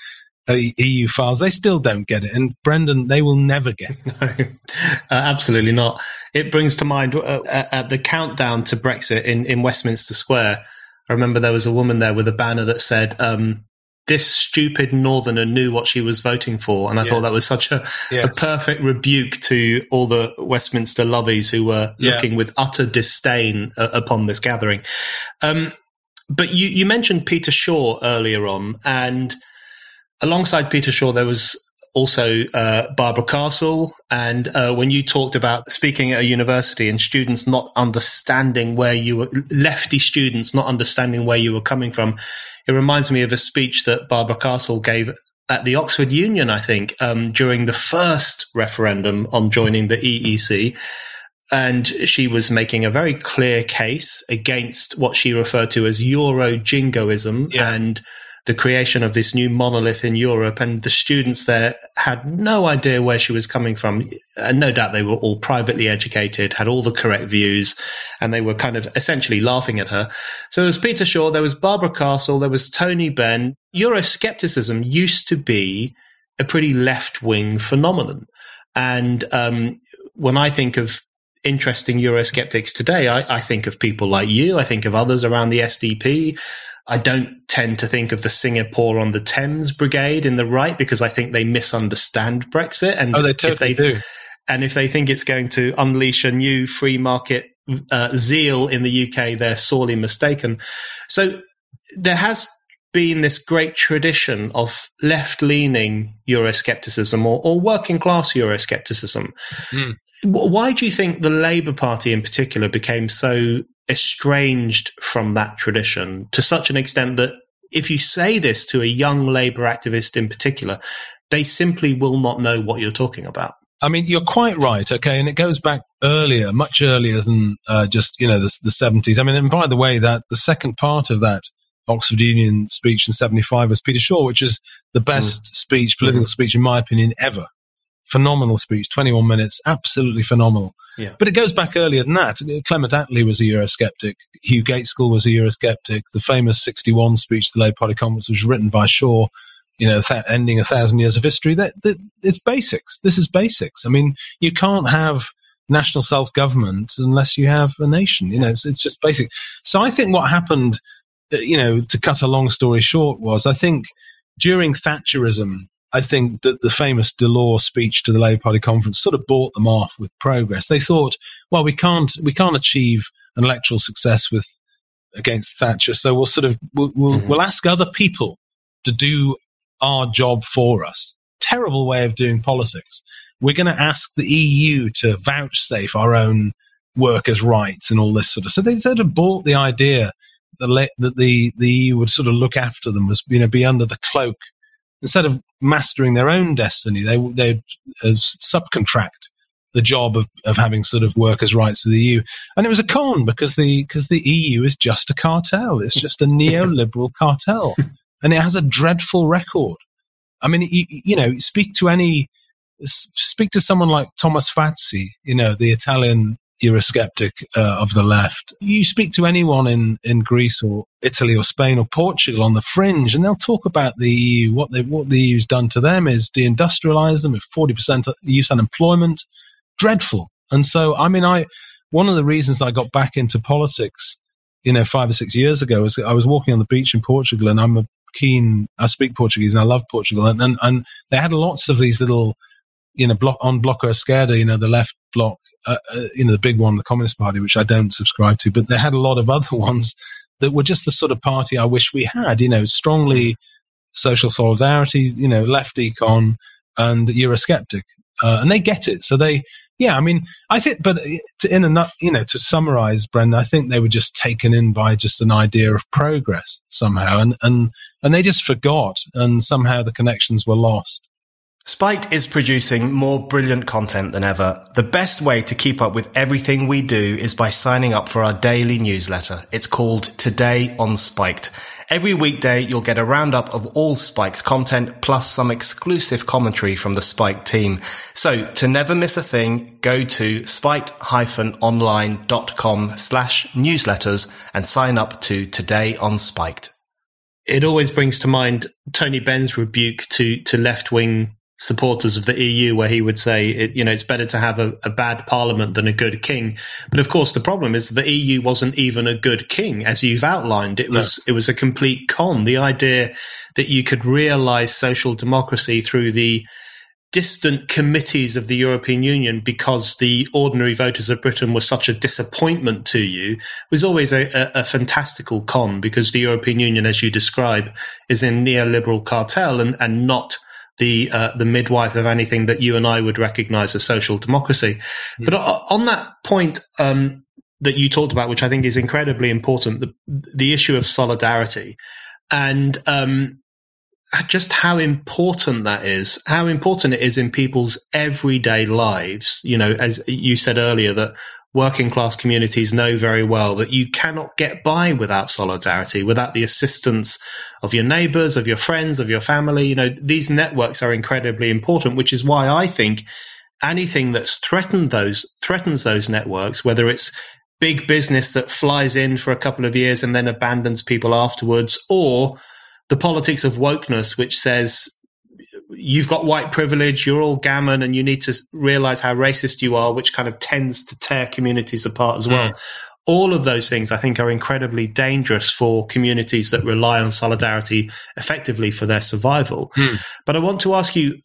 E U files, they still don't get it. And Brendan, they will never get it. No, uh, absolutely not. It brings to mind uh, at the countdown to Brexit in, in Westminster Square, I remember there was a woman there with a banner that said, um, this stupid northerner knew what she was voting for. And I yes. thought that was such a, yes. a perfect rebuke to all the Westminster lovies who were yeah. looking with utter disdain uh, upon this gathering. Um, but you, you mentioned Peter Shaw earlier on, and alongside Peter Shaw, there was also uh, Barbara Castle. And uh, when you talked about speaking at a university and students not understanding where you were, lefty students not understanding where you were coming from, it reminds me of a speech that Barbara Castle gave at the Oxford Union, I think, um, during the first referendum on joining the E E C. And she was making a very clear case against what she referred to as Euro-jingoism yeah. and the creation of this new monolith in Europe, and the students there had no idea where she was coming from. And no doubt they were all privately educated, had all the correct views, and they were kind of essentially laughing at her. So there was Peter Shaw, there was Barbara Castle, there was Tony Benn. Euroscepticism used to be a pretty left-wing phenomenon. And um, when I think of interesting Eurosceptics today, I, I think of people like you, I think of others around the S D P. I don't tend to think of the Singapore on the Thames brigade in the right, because I think they misunderstand Brexit. And oh, they totally if they, do. And if they think it's going to unleash a new free market uh, zeal in the U K, they're sorely mistaken. So there has been this great tradition of left-leaning Euroscepticism or, or working-class Euroscepticism. Mm. Why do you think the Labour Party in particular became so estranged from that tradition to such an extent that if you say this to a young Labour activist in particular, they simply will not know what you're talking about? I mean, you're quite right, okay, and it goes back earlier, much earlier than uh, just, you know, the, the seventies. I mean, and by the way, that the second part of that Oxford Union speech in seventy-five was Peter Shaw, which is the best mm. speech, political mm. speech, in my opinion, ever phenomenal speech, twenty-one minutes, absolutely phenomenal. Yeah. But it goes back earlier than that. Clement Attlee was a Eurosceptic. Hugh Gaitskell was a Eurosceptic. The famous sixty-one speech, the Labour Party conference, was written by Shaw, you know, th- ending a thousand years of history. That, that it's basics. This is basics. I mean, you can't have national self-government unless you have a nation. You know, it's, it's just basic. So I think what happened, you know, to cut a long story short, was I think during Thatcherism, I think that the famous Delors speech to the Labour Party conference sort of bought them off with progress. They thought, well, we can't, we can't achieve an electoral success with against Thatcher, so we'll sort of we'll we'll, mm-hmm. we'll ask other people to do our job for us. Terrible way of doing politics. We're going to ask the E U to vouchsafe our own workers' rights and all this sort of. So they sort of bought the idea that that the the E U would sort of look after them, was, you know, be under the cloak. Instead of mastering their own destiny, they they uh, subcontract the job of, of having sort of workers' rights to the E U. And it was a con because the because the E U is just a cartel. It's just a neoliberal cartel, and it has a dreadful record. I mean, you, you know, speak to any speak to someone like Thomas Fazzi, you know, the Italian Eurosceptic uh, of the left. You speak to anyone in, in Greece or Italy or Spain or Portugal on the fringe, and they'll talk about the E U. What they what the E U's done to them is deindustrialize them with forty percent youth unemployment. Dreadful. And so, I mean, I one of the reasons I got back into politics, you know, five or six years ago, was I was walking on the beach in Portugal, and I'm a keen. I speak Portuguese, and I love Portugal, and and, and they had lots of these little, you know, block on Bloco Esquerda, you know, the left bloc. Uh, uh, you know, the big one, the Communist Party, which I don't subscribe to, but they had a lot of other ones that were just the sort of party I wish we had, you know, strongly social solidarity, you know, left econ and Eurosceptic. Uh, and they get it. So they, yeah, I mean, I think, but to, in a nut, you know, to summarize, Brendan, I think they were just taken in by just an idea of progress somehow. And, and, and they just forgot, and somehow the connections were lost. Spiked is producing more brilliant content than ever. The best way to keep up with everything we do is by signing up for our daily newsletter. It's called Today on Spiked. Every weekday, you'll get a roundup of all Spike's content, plus some exclusive commentary from the Spike team. So, to never miss a thing, go to spiked-online.com slash newsletters and sign up to Today on Spiked. It always brings to mind Tony Benn's rebuke to, to left-wing supporters of the E U, where he would say, it, you know, it's better to have a, a bad parliament than a good king. But of course, the problem is the E U wasn't even a good king, as you've outlined. It was, no. it was a complete con. The idea that you could realize social democracy through the distant committees of the European Union because the ordinary voters of Britain were such a disappointment to you was always a, a, a fantastical con, because the European Union, as you describe, is a neoliberal cartel and, and not the uh, the midwife of anything that you and I would recognize as social democracy. Mm. But on that point um, that you talked about, which I think is incredibly important, the, the issue of solidarity and um, just how important that is, how important it is in people's everyday lives. You know, as you said earlier, that working class communities know very well that you cannot get by without solidarity, without the assistance of your neighbors, of your friends, of your family. You know, these networks are incredibly important, which is why I think anything that's threatened those, threatens those networks, whether it's big business that flies in for a couple of years and then abandons people afterwards, or the politics of wokeness, which says, you've got white privilege, you're all gammon, and you need to realize how racist you are, which kind of tends to tear communities apart as well. Mm. All of those things, I think, are incredibly dangerous for communities that rely on solidarity effectively for their survival. Mm. But I want to ask you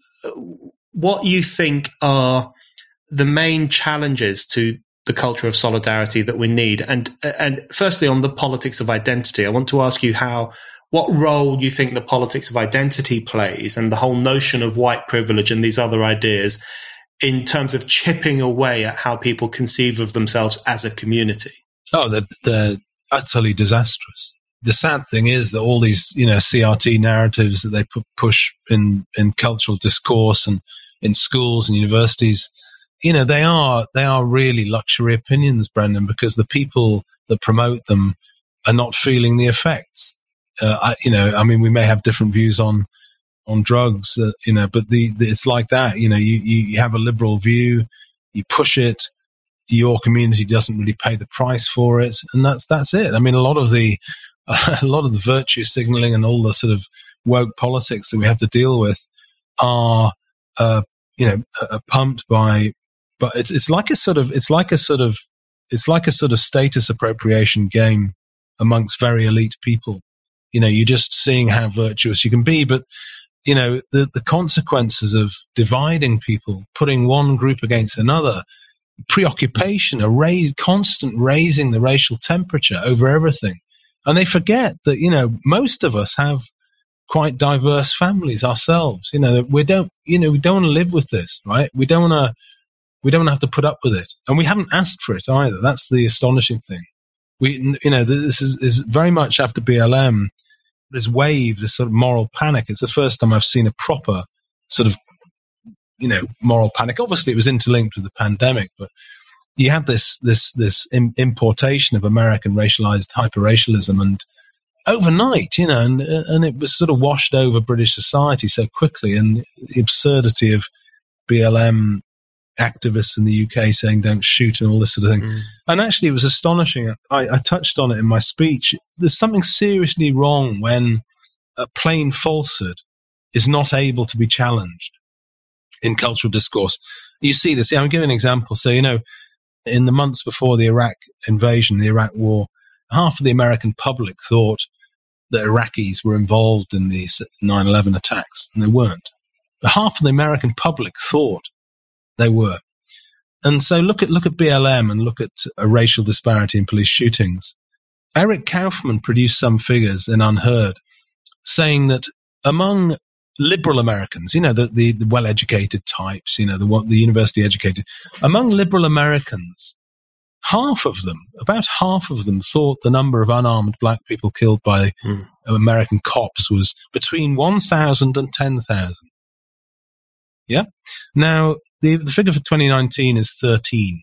what you think are the main challenges to the culture of solidarity that we need. And, and firstly, on the politics of identity, I want to ask you how what role you think the politics of identity plays, and the whole notion of white privilege and these other ideas, in terms of chipping away at how people conceive of themselves as a community. Oh, they're, they're utterly disastrous. The sad thing is that all these, you know, C R T narratives that they pu- push in, in cultural discourse and in schools and universities, you know, they are, they are really luxury opinions, Brendan, because the people that promote them are not feeling the effects. Uh, I, you know, I mean, we may have different views on on drugs, uh, you know, but the, the it's like that, you know, you, you, you have a liberal view, you push it, your community doesn't really pay the price for it, and that's that's it. I mean, a lot of the uh, a lot of the virtue signaling and all the sort of woke politics that we have to deal with are, uh, you know, uh, pumped by. But it's it's like a sort of it's like a sort of it's like a sort of status appropriation game amongst very elite people. You know, you're just seeing how virtuous you can be, but you know the the consequences of dividing people, putting one group against another. Preoccupation, a raise, constant raising the racial temperature over everything. And they forget that, you know, most of us have quite diverse families ourselves. You know, we don't, you know, we don't want to live with this, right? We don't want to, we don't want to have to put up with it. And we haven't asked for it either. That's the astonishing thing. We, you know, this is, is very much after B L M, this wave, this sort of moral panic. It's the first time I've seen a proper sort of, you know, moral panic. Obviously, it was interlinked with the pandemic, but you had this this this im- importation of American racialized hyper-racialism, and overnight, you know, and and it was sort of washed over British society so quickly, and the absurdity of B L M activists in the U K saying don't shoot and all this sort of thing. Mm. And actually, it was astonishing. I, I touched on it in my speech. There's something seriously wrong when a plain falsehood is not able to be challenged in cultural discourse. You see this. Yeah, I'm giving an example. So, you know, in the months before the Iraq invasion, the Iraq war, half of the American public thought that Iraqis were involved in the nine eleven attacks, and they weren't. But half of the American public thought they were. And so look at look at B L M and look at a racial disparity in police shootings. Eric Kaufman produced some figures in Unheard saying that among liberal Americans, you know, the, the, the well-educated types, you know, the, the university-educated, among liberal Americans, half of them, about half of them thought the number of unarmed black people killed by mm. American cops was between one thousand and ten thousand. Yeah? Now, the, the figure for twenty nineteen is thirteen,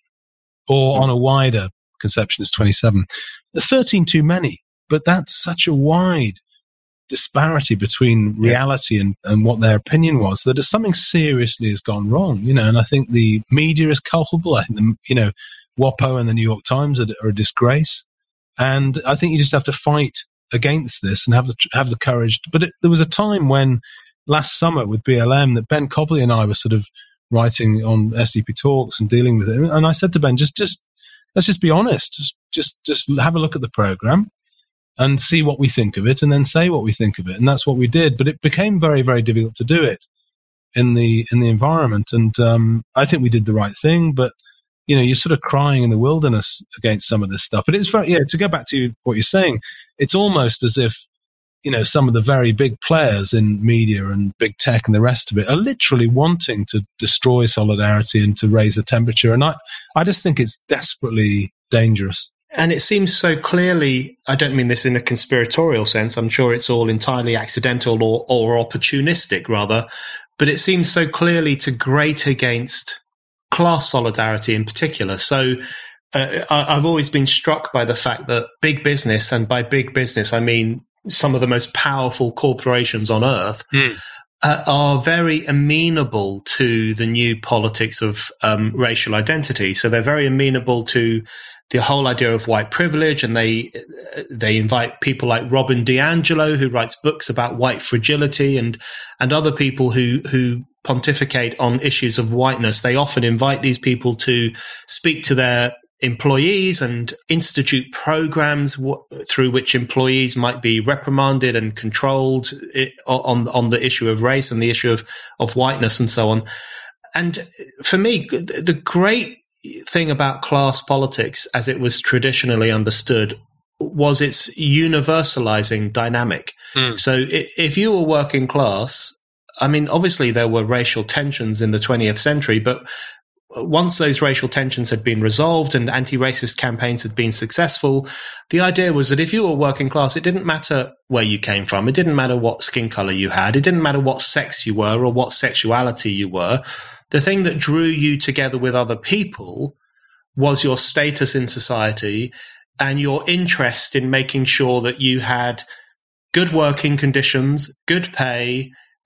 or mm. on a wider conception is twenty-seven. thirteen too many, but that's such a wide disparity between reality and, and what their opinion was that something seriously has gone wrong, you know, and I think the media is culpable. I think, the, you know, WAPO and the New York Times are, are a disgrace. And I think you just have to fight against this and have the, have the courage. But it, there was a time when last summer with B L M that Ben Cobley and I were sort of writing on S D P Talks and dealing with it. And I said to Ben, just, just, let's just be honest. Just, just, just have a look at the program and see what we think of it, and then say what we think of it. And that's what we did. But it became very, very difficult to do it in the in the environment. And um, I think we did the right thing. But, you know, you're sort of crying in the wilderness against some of this stuff. But it's very, yeah, to go back to what you're saying, it's almost as if, you know, some of the very big players in media and big tech and the rest of it are literally wanting to destroy solidarity and to raise the temperature. And I, I just think it's desperately dangerous. And it seems so clearly, I don't mean this in a conspiratorial sense, I'm sure it's all entirely accidental or, or opportunistic rather, but it seems so clearly to grate against class solidarity in particular. So uh, I've always been struck by the fact that big business, and by big business I mean some of the most powerful corporations on earth, mm. uh, are very amenable to the new politics of um, racial identity. So they're very amenable to the whole idea of white privilege, and they they invite people like Robin DiAngelo, who writes books about white fragility, and and other people who who pontificate on issues of whiteness. They often invite these people to speak to their employees and institute programs w- through which employees might be reprimanded and controlled it, on on the issue of race and the issue of of whiteness and so on. And for me, the great thing about class politics as it was traditionally understood was its universalizing dynamic. Mm. So if you were working class, I mean, obviously there were racial tensions in the twentieth century, but once those racial tensions had been resolved and anti-racist campaigns had been successful, the idea was that if you were working class, it didn't matter where you came from. It didn't matter what skin color you had. It didn't matter what sex you were or what sexuality you were. The thing that drew you together with other people was your status in society and your interest in making sure that you had good working conditions, good pay,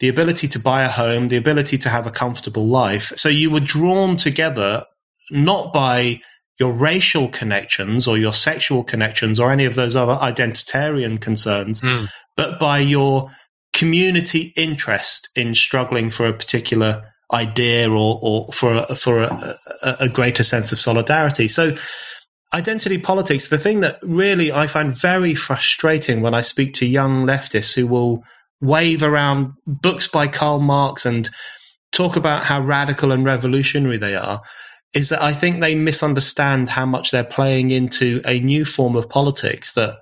the ability to buy a home, the ability to have a comfortable life. So you were drawn together not by your racial connections or your sexual connections or any of those other identitarian concerns, mm. but by your community interest in struggling for a particular idea or, or for a, for a, a, a greater sense of solidarity. So identity politics, the thing that really I find very frustrating when I speak to young leftists who will wave around books by Karl Marx and talk about how radical and revolutionary they are, is that I think they misunderstand how much they're playing into a new form of politics that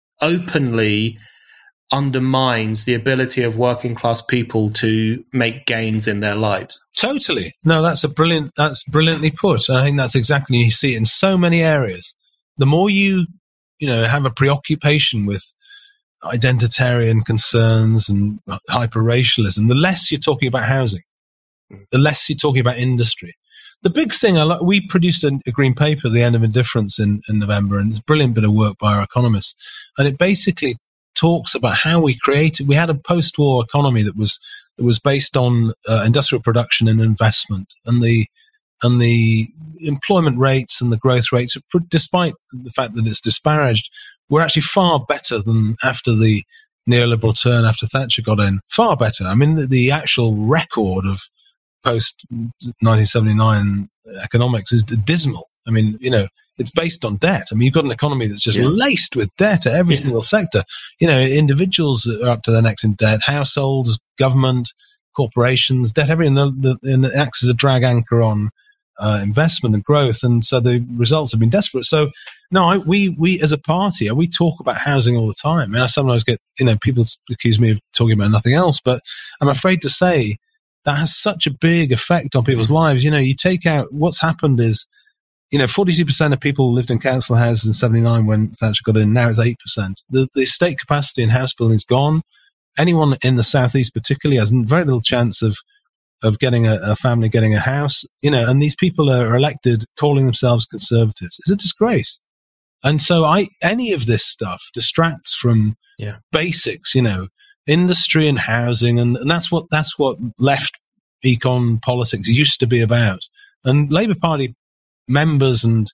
openly undermines the ability of working class people to make gains in their lives. Totally. No, that's a brilliant, that's brilliantly put. I think that's exactly, you see it in so many areas. The more you, you know, have a preoccupation with identitarian concerns and hyper-racialism, the less you're talking about housing, the less you're talking about industry. The big thing, I like, we produced a, a green paper, The End of Indifference, in, in November, and it's a brilliant bit of work by our economists. And it basically talks about how we created, we had a post-war economy that was that was based on uh, industrial production and investment, and the and the employment rates and the growth rates, despite the fact that it's disparaged, were actually far better than after the neoliberal turn, after Thatcher got in. Far better. I mean, the, the actual record of post nineteen seventy-nine economics is dismal. I mean, you know, it's based on debt. I mean, you've got an economy that's just yeah. laced with debt at every yeah. single sector. You know, individuals are up to their necks in debt, households, government, corporations, debt, everything. The, the, and it acts as a drag anchor on uh, investment and growth. And so the results have been desperate. So, no, I, we, we as a party, we talk about housing all the time. I mean, I sometimes get, you know, people accuse me of talking about nothing else, but I'm afraid to say that has such a big effect on people's lives. You know, you take out, what's happened is, you know, forty-two percent of people lived in council houses in seventy-nine when Thatcher got in. Now it's eight percent. The, the estate capacity in house building is gone. Anyone in the southeast particularly has very little chance of, of getting a, a family, getting a house, you know, and these people are elected calling themselves conservatives. It's a disgrace. And so I, any of this stuff distracts from yeah. basics, you know, industry and housing. And, and that's what, that's what left econ politics used to be about. And Labour Party members and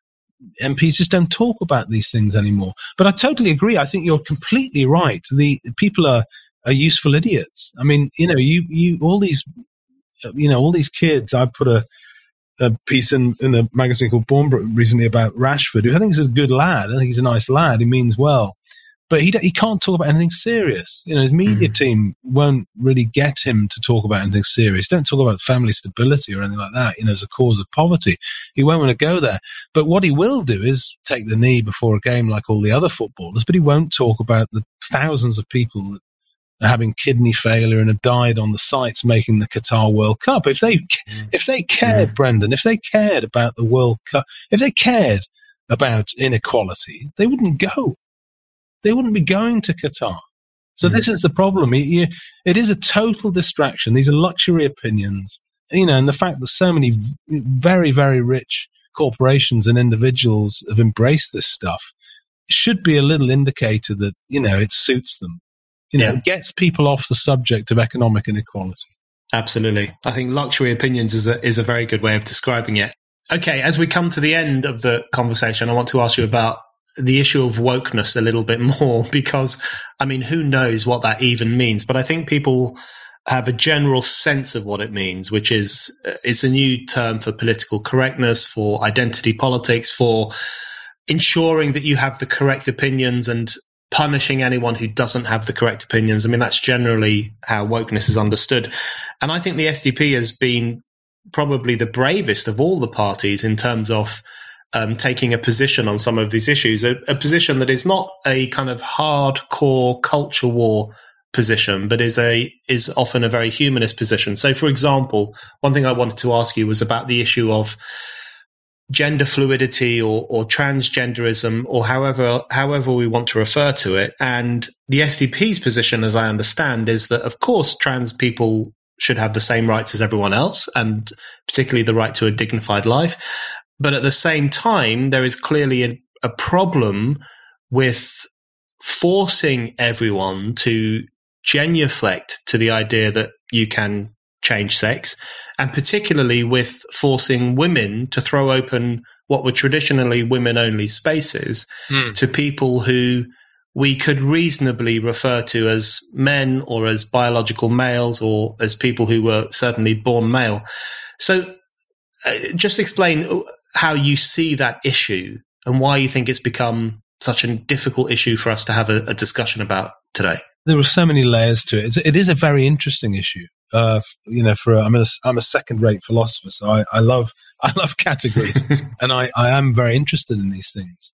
M Ps just don't talk about these things anymore. But I totally agree. I think you're completely right. The people are, are useful idiots. I mean, you know, you, you, all these, you know, all these kids, I put a, a piece in, in a magazine called Born recently about Rashford, who I think is a good lad. I think he's a nice lad. He means well. But he he can't talk about anything serious. You know, his media mm. team won't really get him to talk about anything serious. Don't talk about family stability or anything like that, you know, as a cause of poverty. He won't want to go there. But what he will do is take the knee before a game like all the other footballers, but he won't talk about the thousands of people that are having kidney failure and have died on the sites making the Qatar World Cup. If they, mm. if they cared, mm. Brendan, if they cared about the World Cup, if they cared about inequality, they wouldn't go. They wouldn't be going to Qatar. So mm. this is the problem. It, it is a total distraction. These are luxury opinions, you know, and the fact that so many very, very rich corporations and individuals have embraced this stuff should be a little indicator that, you know, it suits them. You know, yeah. it gets people off the subject of economic inequality. Absolutely. I think luxury opinions is a, is a very good way of describing it. Okay, as we come to the end of the conversation, I want to ask you about the issue of wokeness a little bit more, because, I mean, who knows what that even means? But I think people have a general sense of what it means, which is uh, it's a new term for political correctness, for identity politics, for ensuring that you have the correct opinions and punishing anyone who doesn't have the correct opinions. I mean, that's generally how wokeness is understood. And I think the S D P has been probably the bravest of all the parties in terms of Um, taking a position on some of these issues, a, a position that is not a kind of hardcore culture war position, but is a is often a very humanist position. So, for example, one thing I wanted to ask you was about the issue of gender fluidity or, or transgenderism, or however however we want to refer to it. And the S D P's position, as I understand, is that, of course, trans people should have the same rights as everyone else, and particularly the right to a dignified life. But at the same time, there is clearly a, a problem with forcing everyone to genuflect to the idea that you can change sex, and particularly with forcing women to throw open what were traditionally women-only spaces mm. to people who we could reasonably refer to as men or as biological males or as people who were certainly born male. So uh, just explain how you see that issue and why you think it's become such a difficult issue for us to have a, a discussion about today. There are so many layers to it. It's, it is a very interesting issue. Uh, you know, for I'm a, I'm a second-rate philosopher, so I, I love I love categories, and I, I am very interested in these things.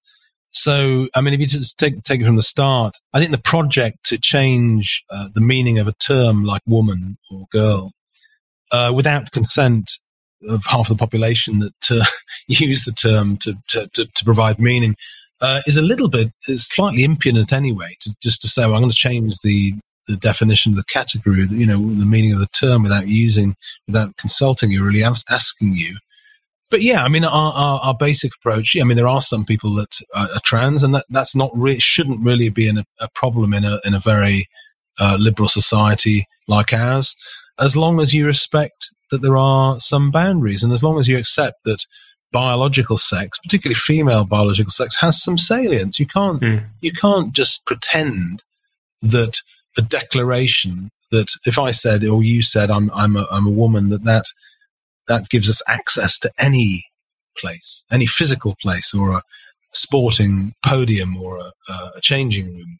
So, I mean, if you just take take it from the start, I think the project to change uh, the meaning of a term like woman or girl uh, without consent of half the population that uh, use the term to to, to, to provide meaning uh, is a little bit, is slightly impudent anyway. To just to say, well, I'm going to change the the definition of the category, you know, the meaning of the term without using, without consulting you, really asking you. But yeah, I mean, our, our, our basic approach, yeah, I mean, there are some people that are, are trans, and that, that's not really, shouldn't really be an, a problem in a, in a very uh, liberal society like ours, as long as you respect that there are some boundaries, and as long as you accept that biological sex, particularly female biological sex, has some salience. You can't, mm. you can't just pretend that a declaration that if I said or you said I'm I'm a, I'm a woman, that, that that gives us access to any place, any physical place, or a sporting podium, or a, a changing room.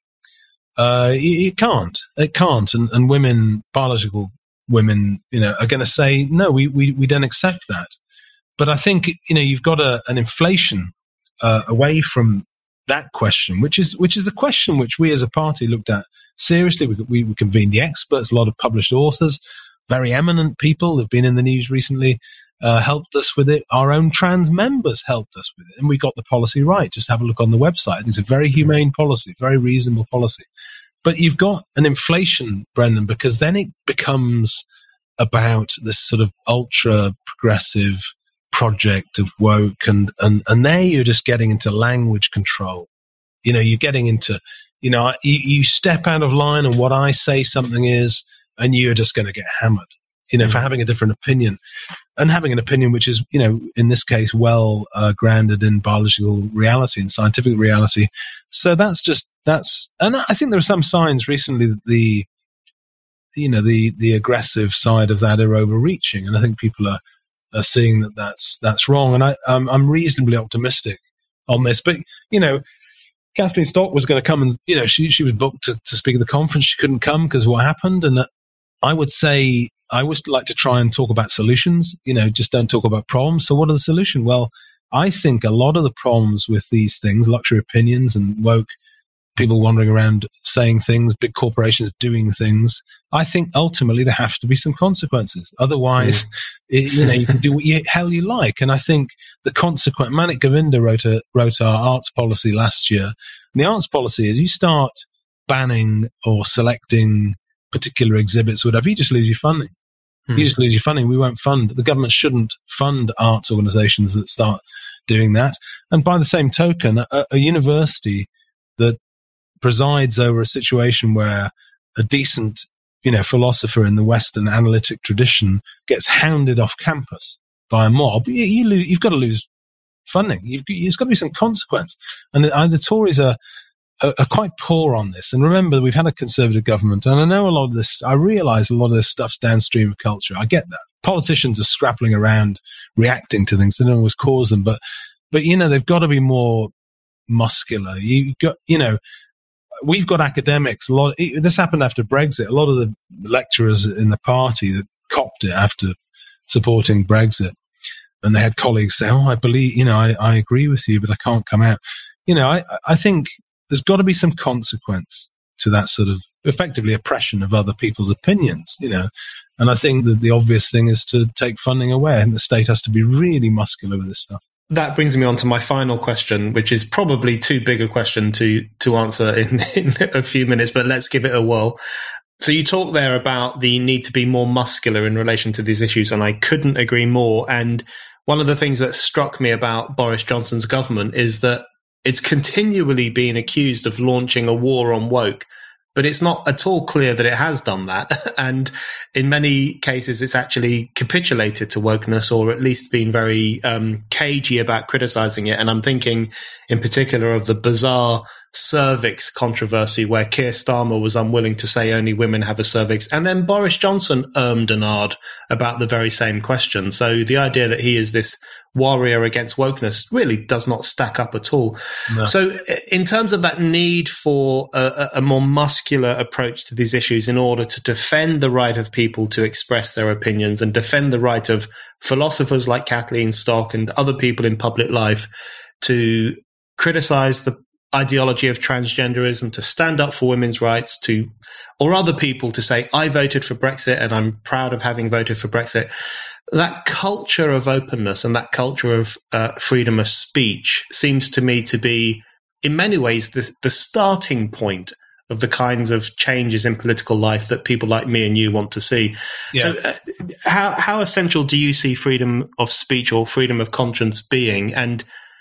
Uh, it, it can't. It can't. And, and women, biological women, you know, are going to say no. We, we we don't accept that. But I think, you know, you've got a, an inflation uh, away from that question, which is which is a question which we as a party looked at seriously. We, we, we convened the experts, a lot of published authors, very eminent people who've been in the news recently, uh, helped us with it. Our own trans members helped us with it, and we got the policy right. Just have a look on the website. It's a very humane policy, very reasonable policy. But you've got an inflation, Brendan, because then it becomes about this sort of ultra progressive project of woke, and, and, and there you're just getting into language control. You know, you're getting into, you know, you, you step out of line and what I say something is, and you're just going to get hammered, you know, mm-hmm. for having a different opinion, and having an opinion which is, you know, in this case, well uh, grounded in biological reality and scientific reality. So that's just, that's, and I think there are some signs recently that the, you know, the, the aggressive side of that are overreaching. And I think people are, are seeing that that's, that's wrong. And I, um, I'm reasonably optimistic on this, but, you know, Kathleen Stock was going to come and, you know, she, she was booked to, to speak at the conference. She couldn't come because of what happened. And I would say, I always like to try and talk about solutions, you know, just don't talk about problems. So what are the solutions? Well, I think a lot of the problems with these things, luxury opinions and woke people wandering around saying things, big corporations doing things, I think ultimately there have to be some consequences. Otherwise, mm. it, you know, you can do what the hell you like. And I think the consequent, Manik Govinda wrote a, wrote our arts policy last year. And the arts policy is you start banning or selecting particular exhibits, whatever, you just lose your funding. Mm. You just lose your funding. We won't fund, the government shouldn't fund arts organizations that start doing that. And by the same token, a, a university that presides over a situation where a decent, you know, philosopher in the Western analytic tradition gets hounded off campus by a mob, you, you lose, you've got to lose funding. You've, there's got to be some consequence. And the, the Tories are, are, are quite poor on this. And remember, we've had a Conservative government, and I know a lot of this, I realize a lot of this stuff's downstream of culture. I get that. Politicians are scrappling around, reacting to things. They don't always cause them. But, but you know, they've got to be more muscular. You got, you know, we've got academics. A lot. It, this happened after Brexit. A lot of the lecturers in the party that copped it after supporting Brexit, and they had colleagues say, "Oh, I believe, you know, I, I agree with you, but I can't come out." You know, I, I think there's got to be some consequence to that sort of effectively oppression of other people's opinions. You know, and I think that the obvious thing is to take funding away, and the state has to be really muscular with this stuff. That brings me on to my final question, which is probably too big a question to, to answer in, in a few minutes, but let's give it a whirl. So you talk there about the need to be more muscular in relation to these issues, and I couldn't agree more. And one of the things that struck me about Boris Johnson's government is that it's continually being accused of launching a war on woke. but it's not at all clear that it has done that. And in many cases, it's actually capitulated to wokeness, or at least been very um, cagey about criticizing it. And I'm thinking in particular of the bizarre cervix controversy, where Keir Starmer was unwilling to say only women have a cervix, and then Boris Johnson ermed and ahed about the very same question. So the idea that he is this warrior against wokeness really does not stack up at all. No. So in terms of that need for a, a more muscular approach to these issues in order to defend the right of people to express their opinions and defend the right of philosophers like Kathleen Stock and other people in public life to criticize the ideology of transgenderism, to stand up for women's rights, to, or other people to say, I voted for Brexit and I'm proud of having voted for Brexit. That culture of openness and that culture of uh, freedom of speech seems to me to be, in many ways, the, the starting point of the kinds of changes in political life that people like me and you want to see. Yeah. So uh, how, how essential do you see freedom of speech or freedom of conscience being? And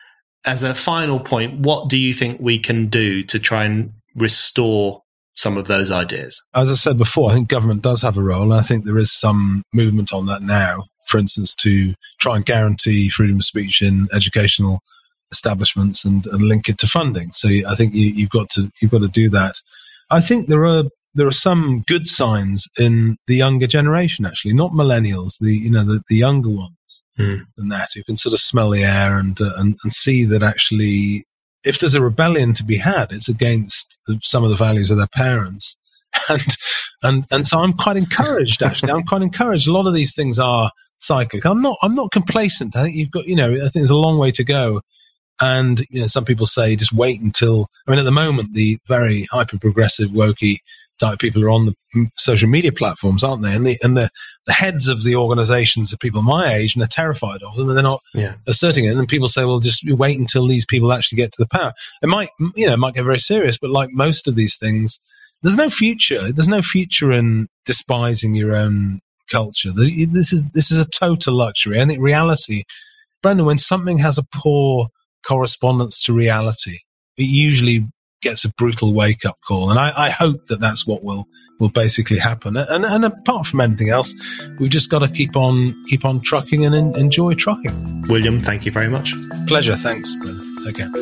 as a final point, what do you think we can do to try and restore some of those ideas? As I said before, I think government does have a role, and I think there is some movement on that now, for instance, to try and guarantee freedom of speech in educational establishments and, and link it to funding. So I think you, you've got to you've got to do that. I think there are there are some good signs in the younger generation, actually, not millennials, the you know the, the younger ones. Mm. Than that, who can sort of smell the air and, uh, and and see that actually, if there's a rebellion to be had, it's against the, some of the values of their parents, and and and so I'm quite encouraged. Actually, I'm quite encouraged. A lot of these things are cyclic. I'm not I'm not complacent. I think you've got you know I think there's a long way to go, and you know some people say just wait until. I mean, at the moment, the very hyper progressive wokey type people are on the social media platforms, aren't they? And the and the, the heads of the organizations are people my age, and they're terrified of them, and they're not yeah. asserting it. And then people say, well, just wait until these people actually get to the power. It might, you know, it might get very serious, but like most of these things, there's no future. There's no future in despising your own culture. This is this is a total luxury. I think reality, Brendan, when something has a poor correspondence to reality, it usually gets a brutal wake-up call, and I, I hope that that's what will will basically happen. And, and apart from anything else, we've just got to keep on keep on trucking and en- enjoy trucking. William, thank you very much. Pleasure. Thanks, Brendan. Take care.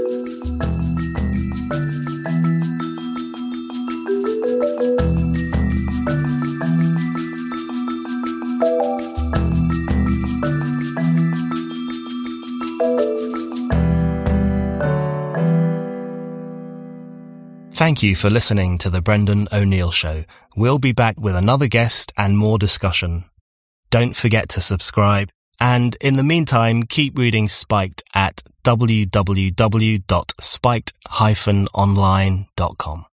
Thank you for listening to The Brendan O'Neill Show. We'll be back with another guest and more discussion. Don't forget to subscribe, and in the meantime, keep reading Spiked at w w w dot spiked dash online dot com.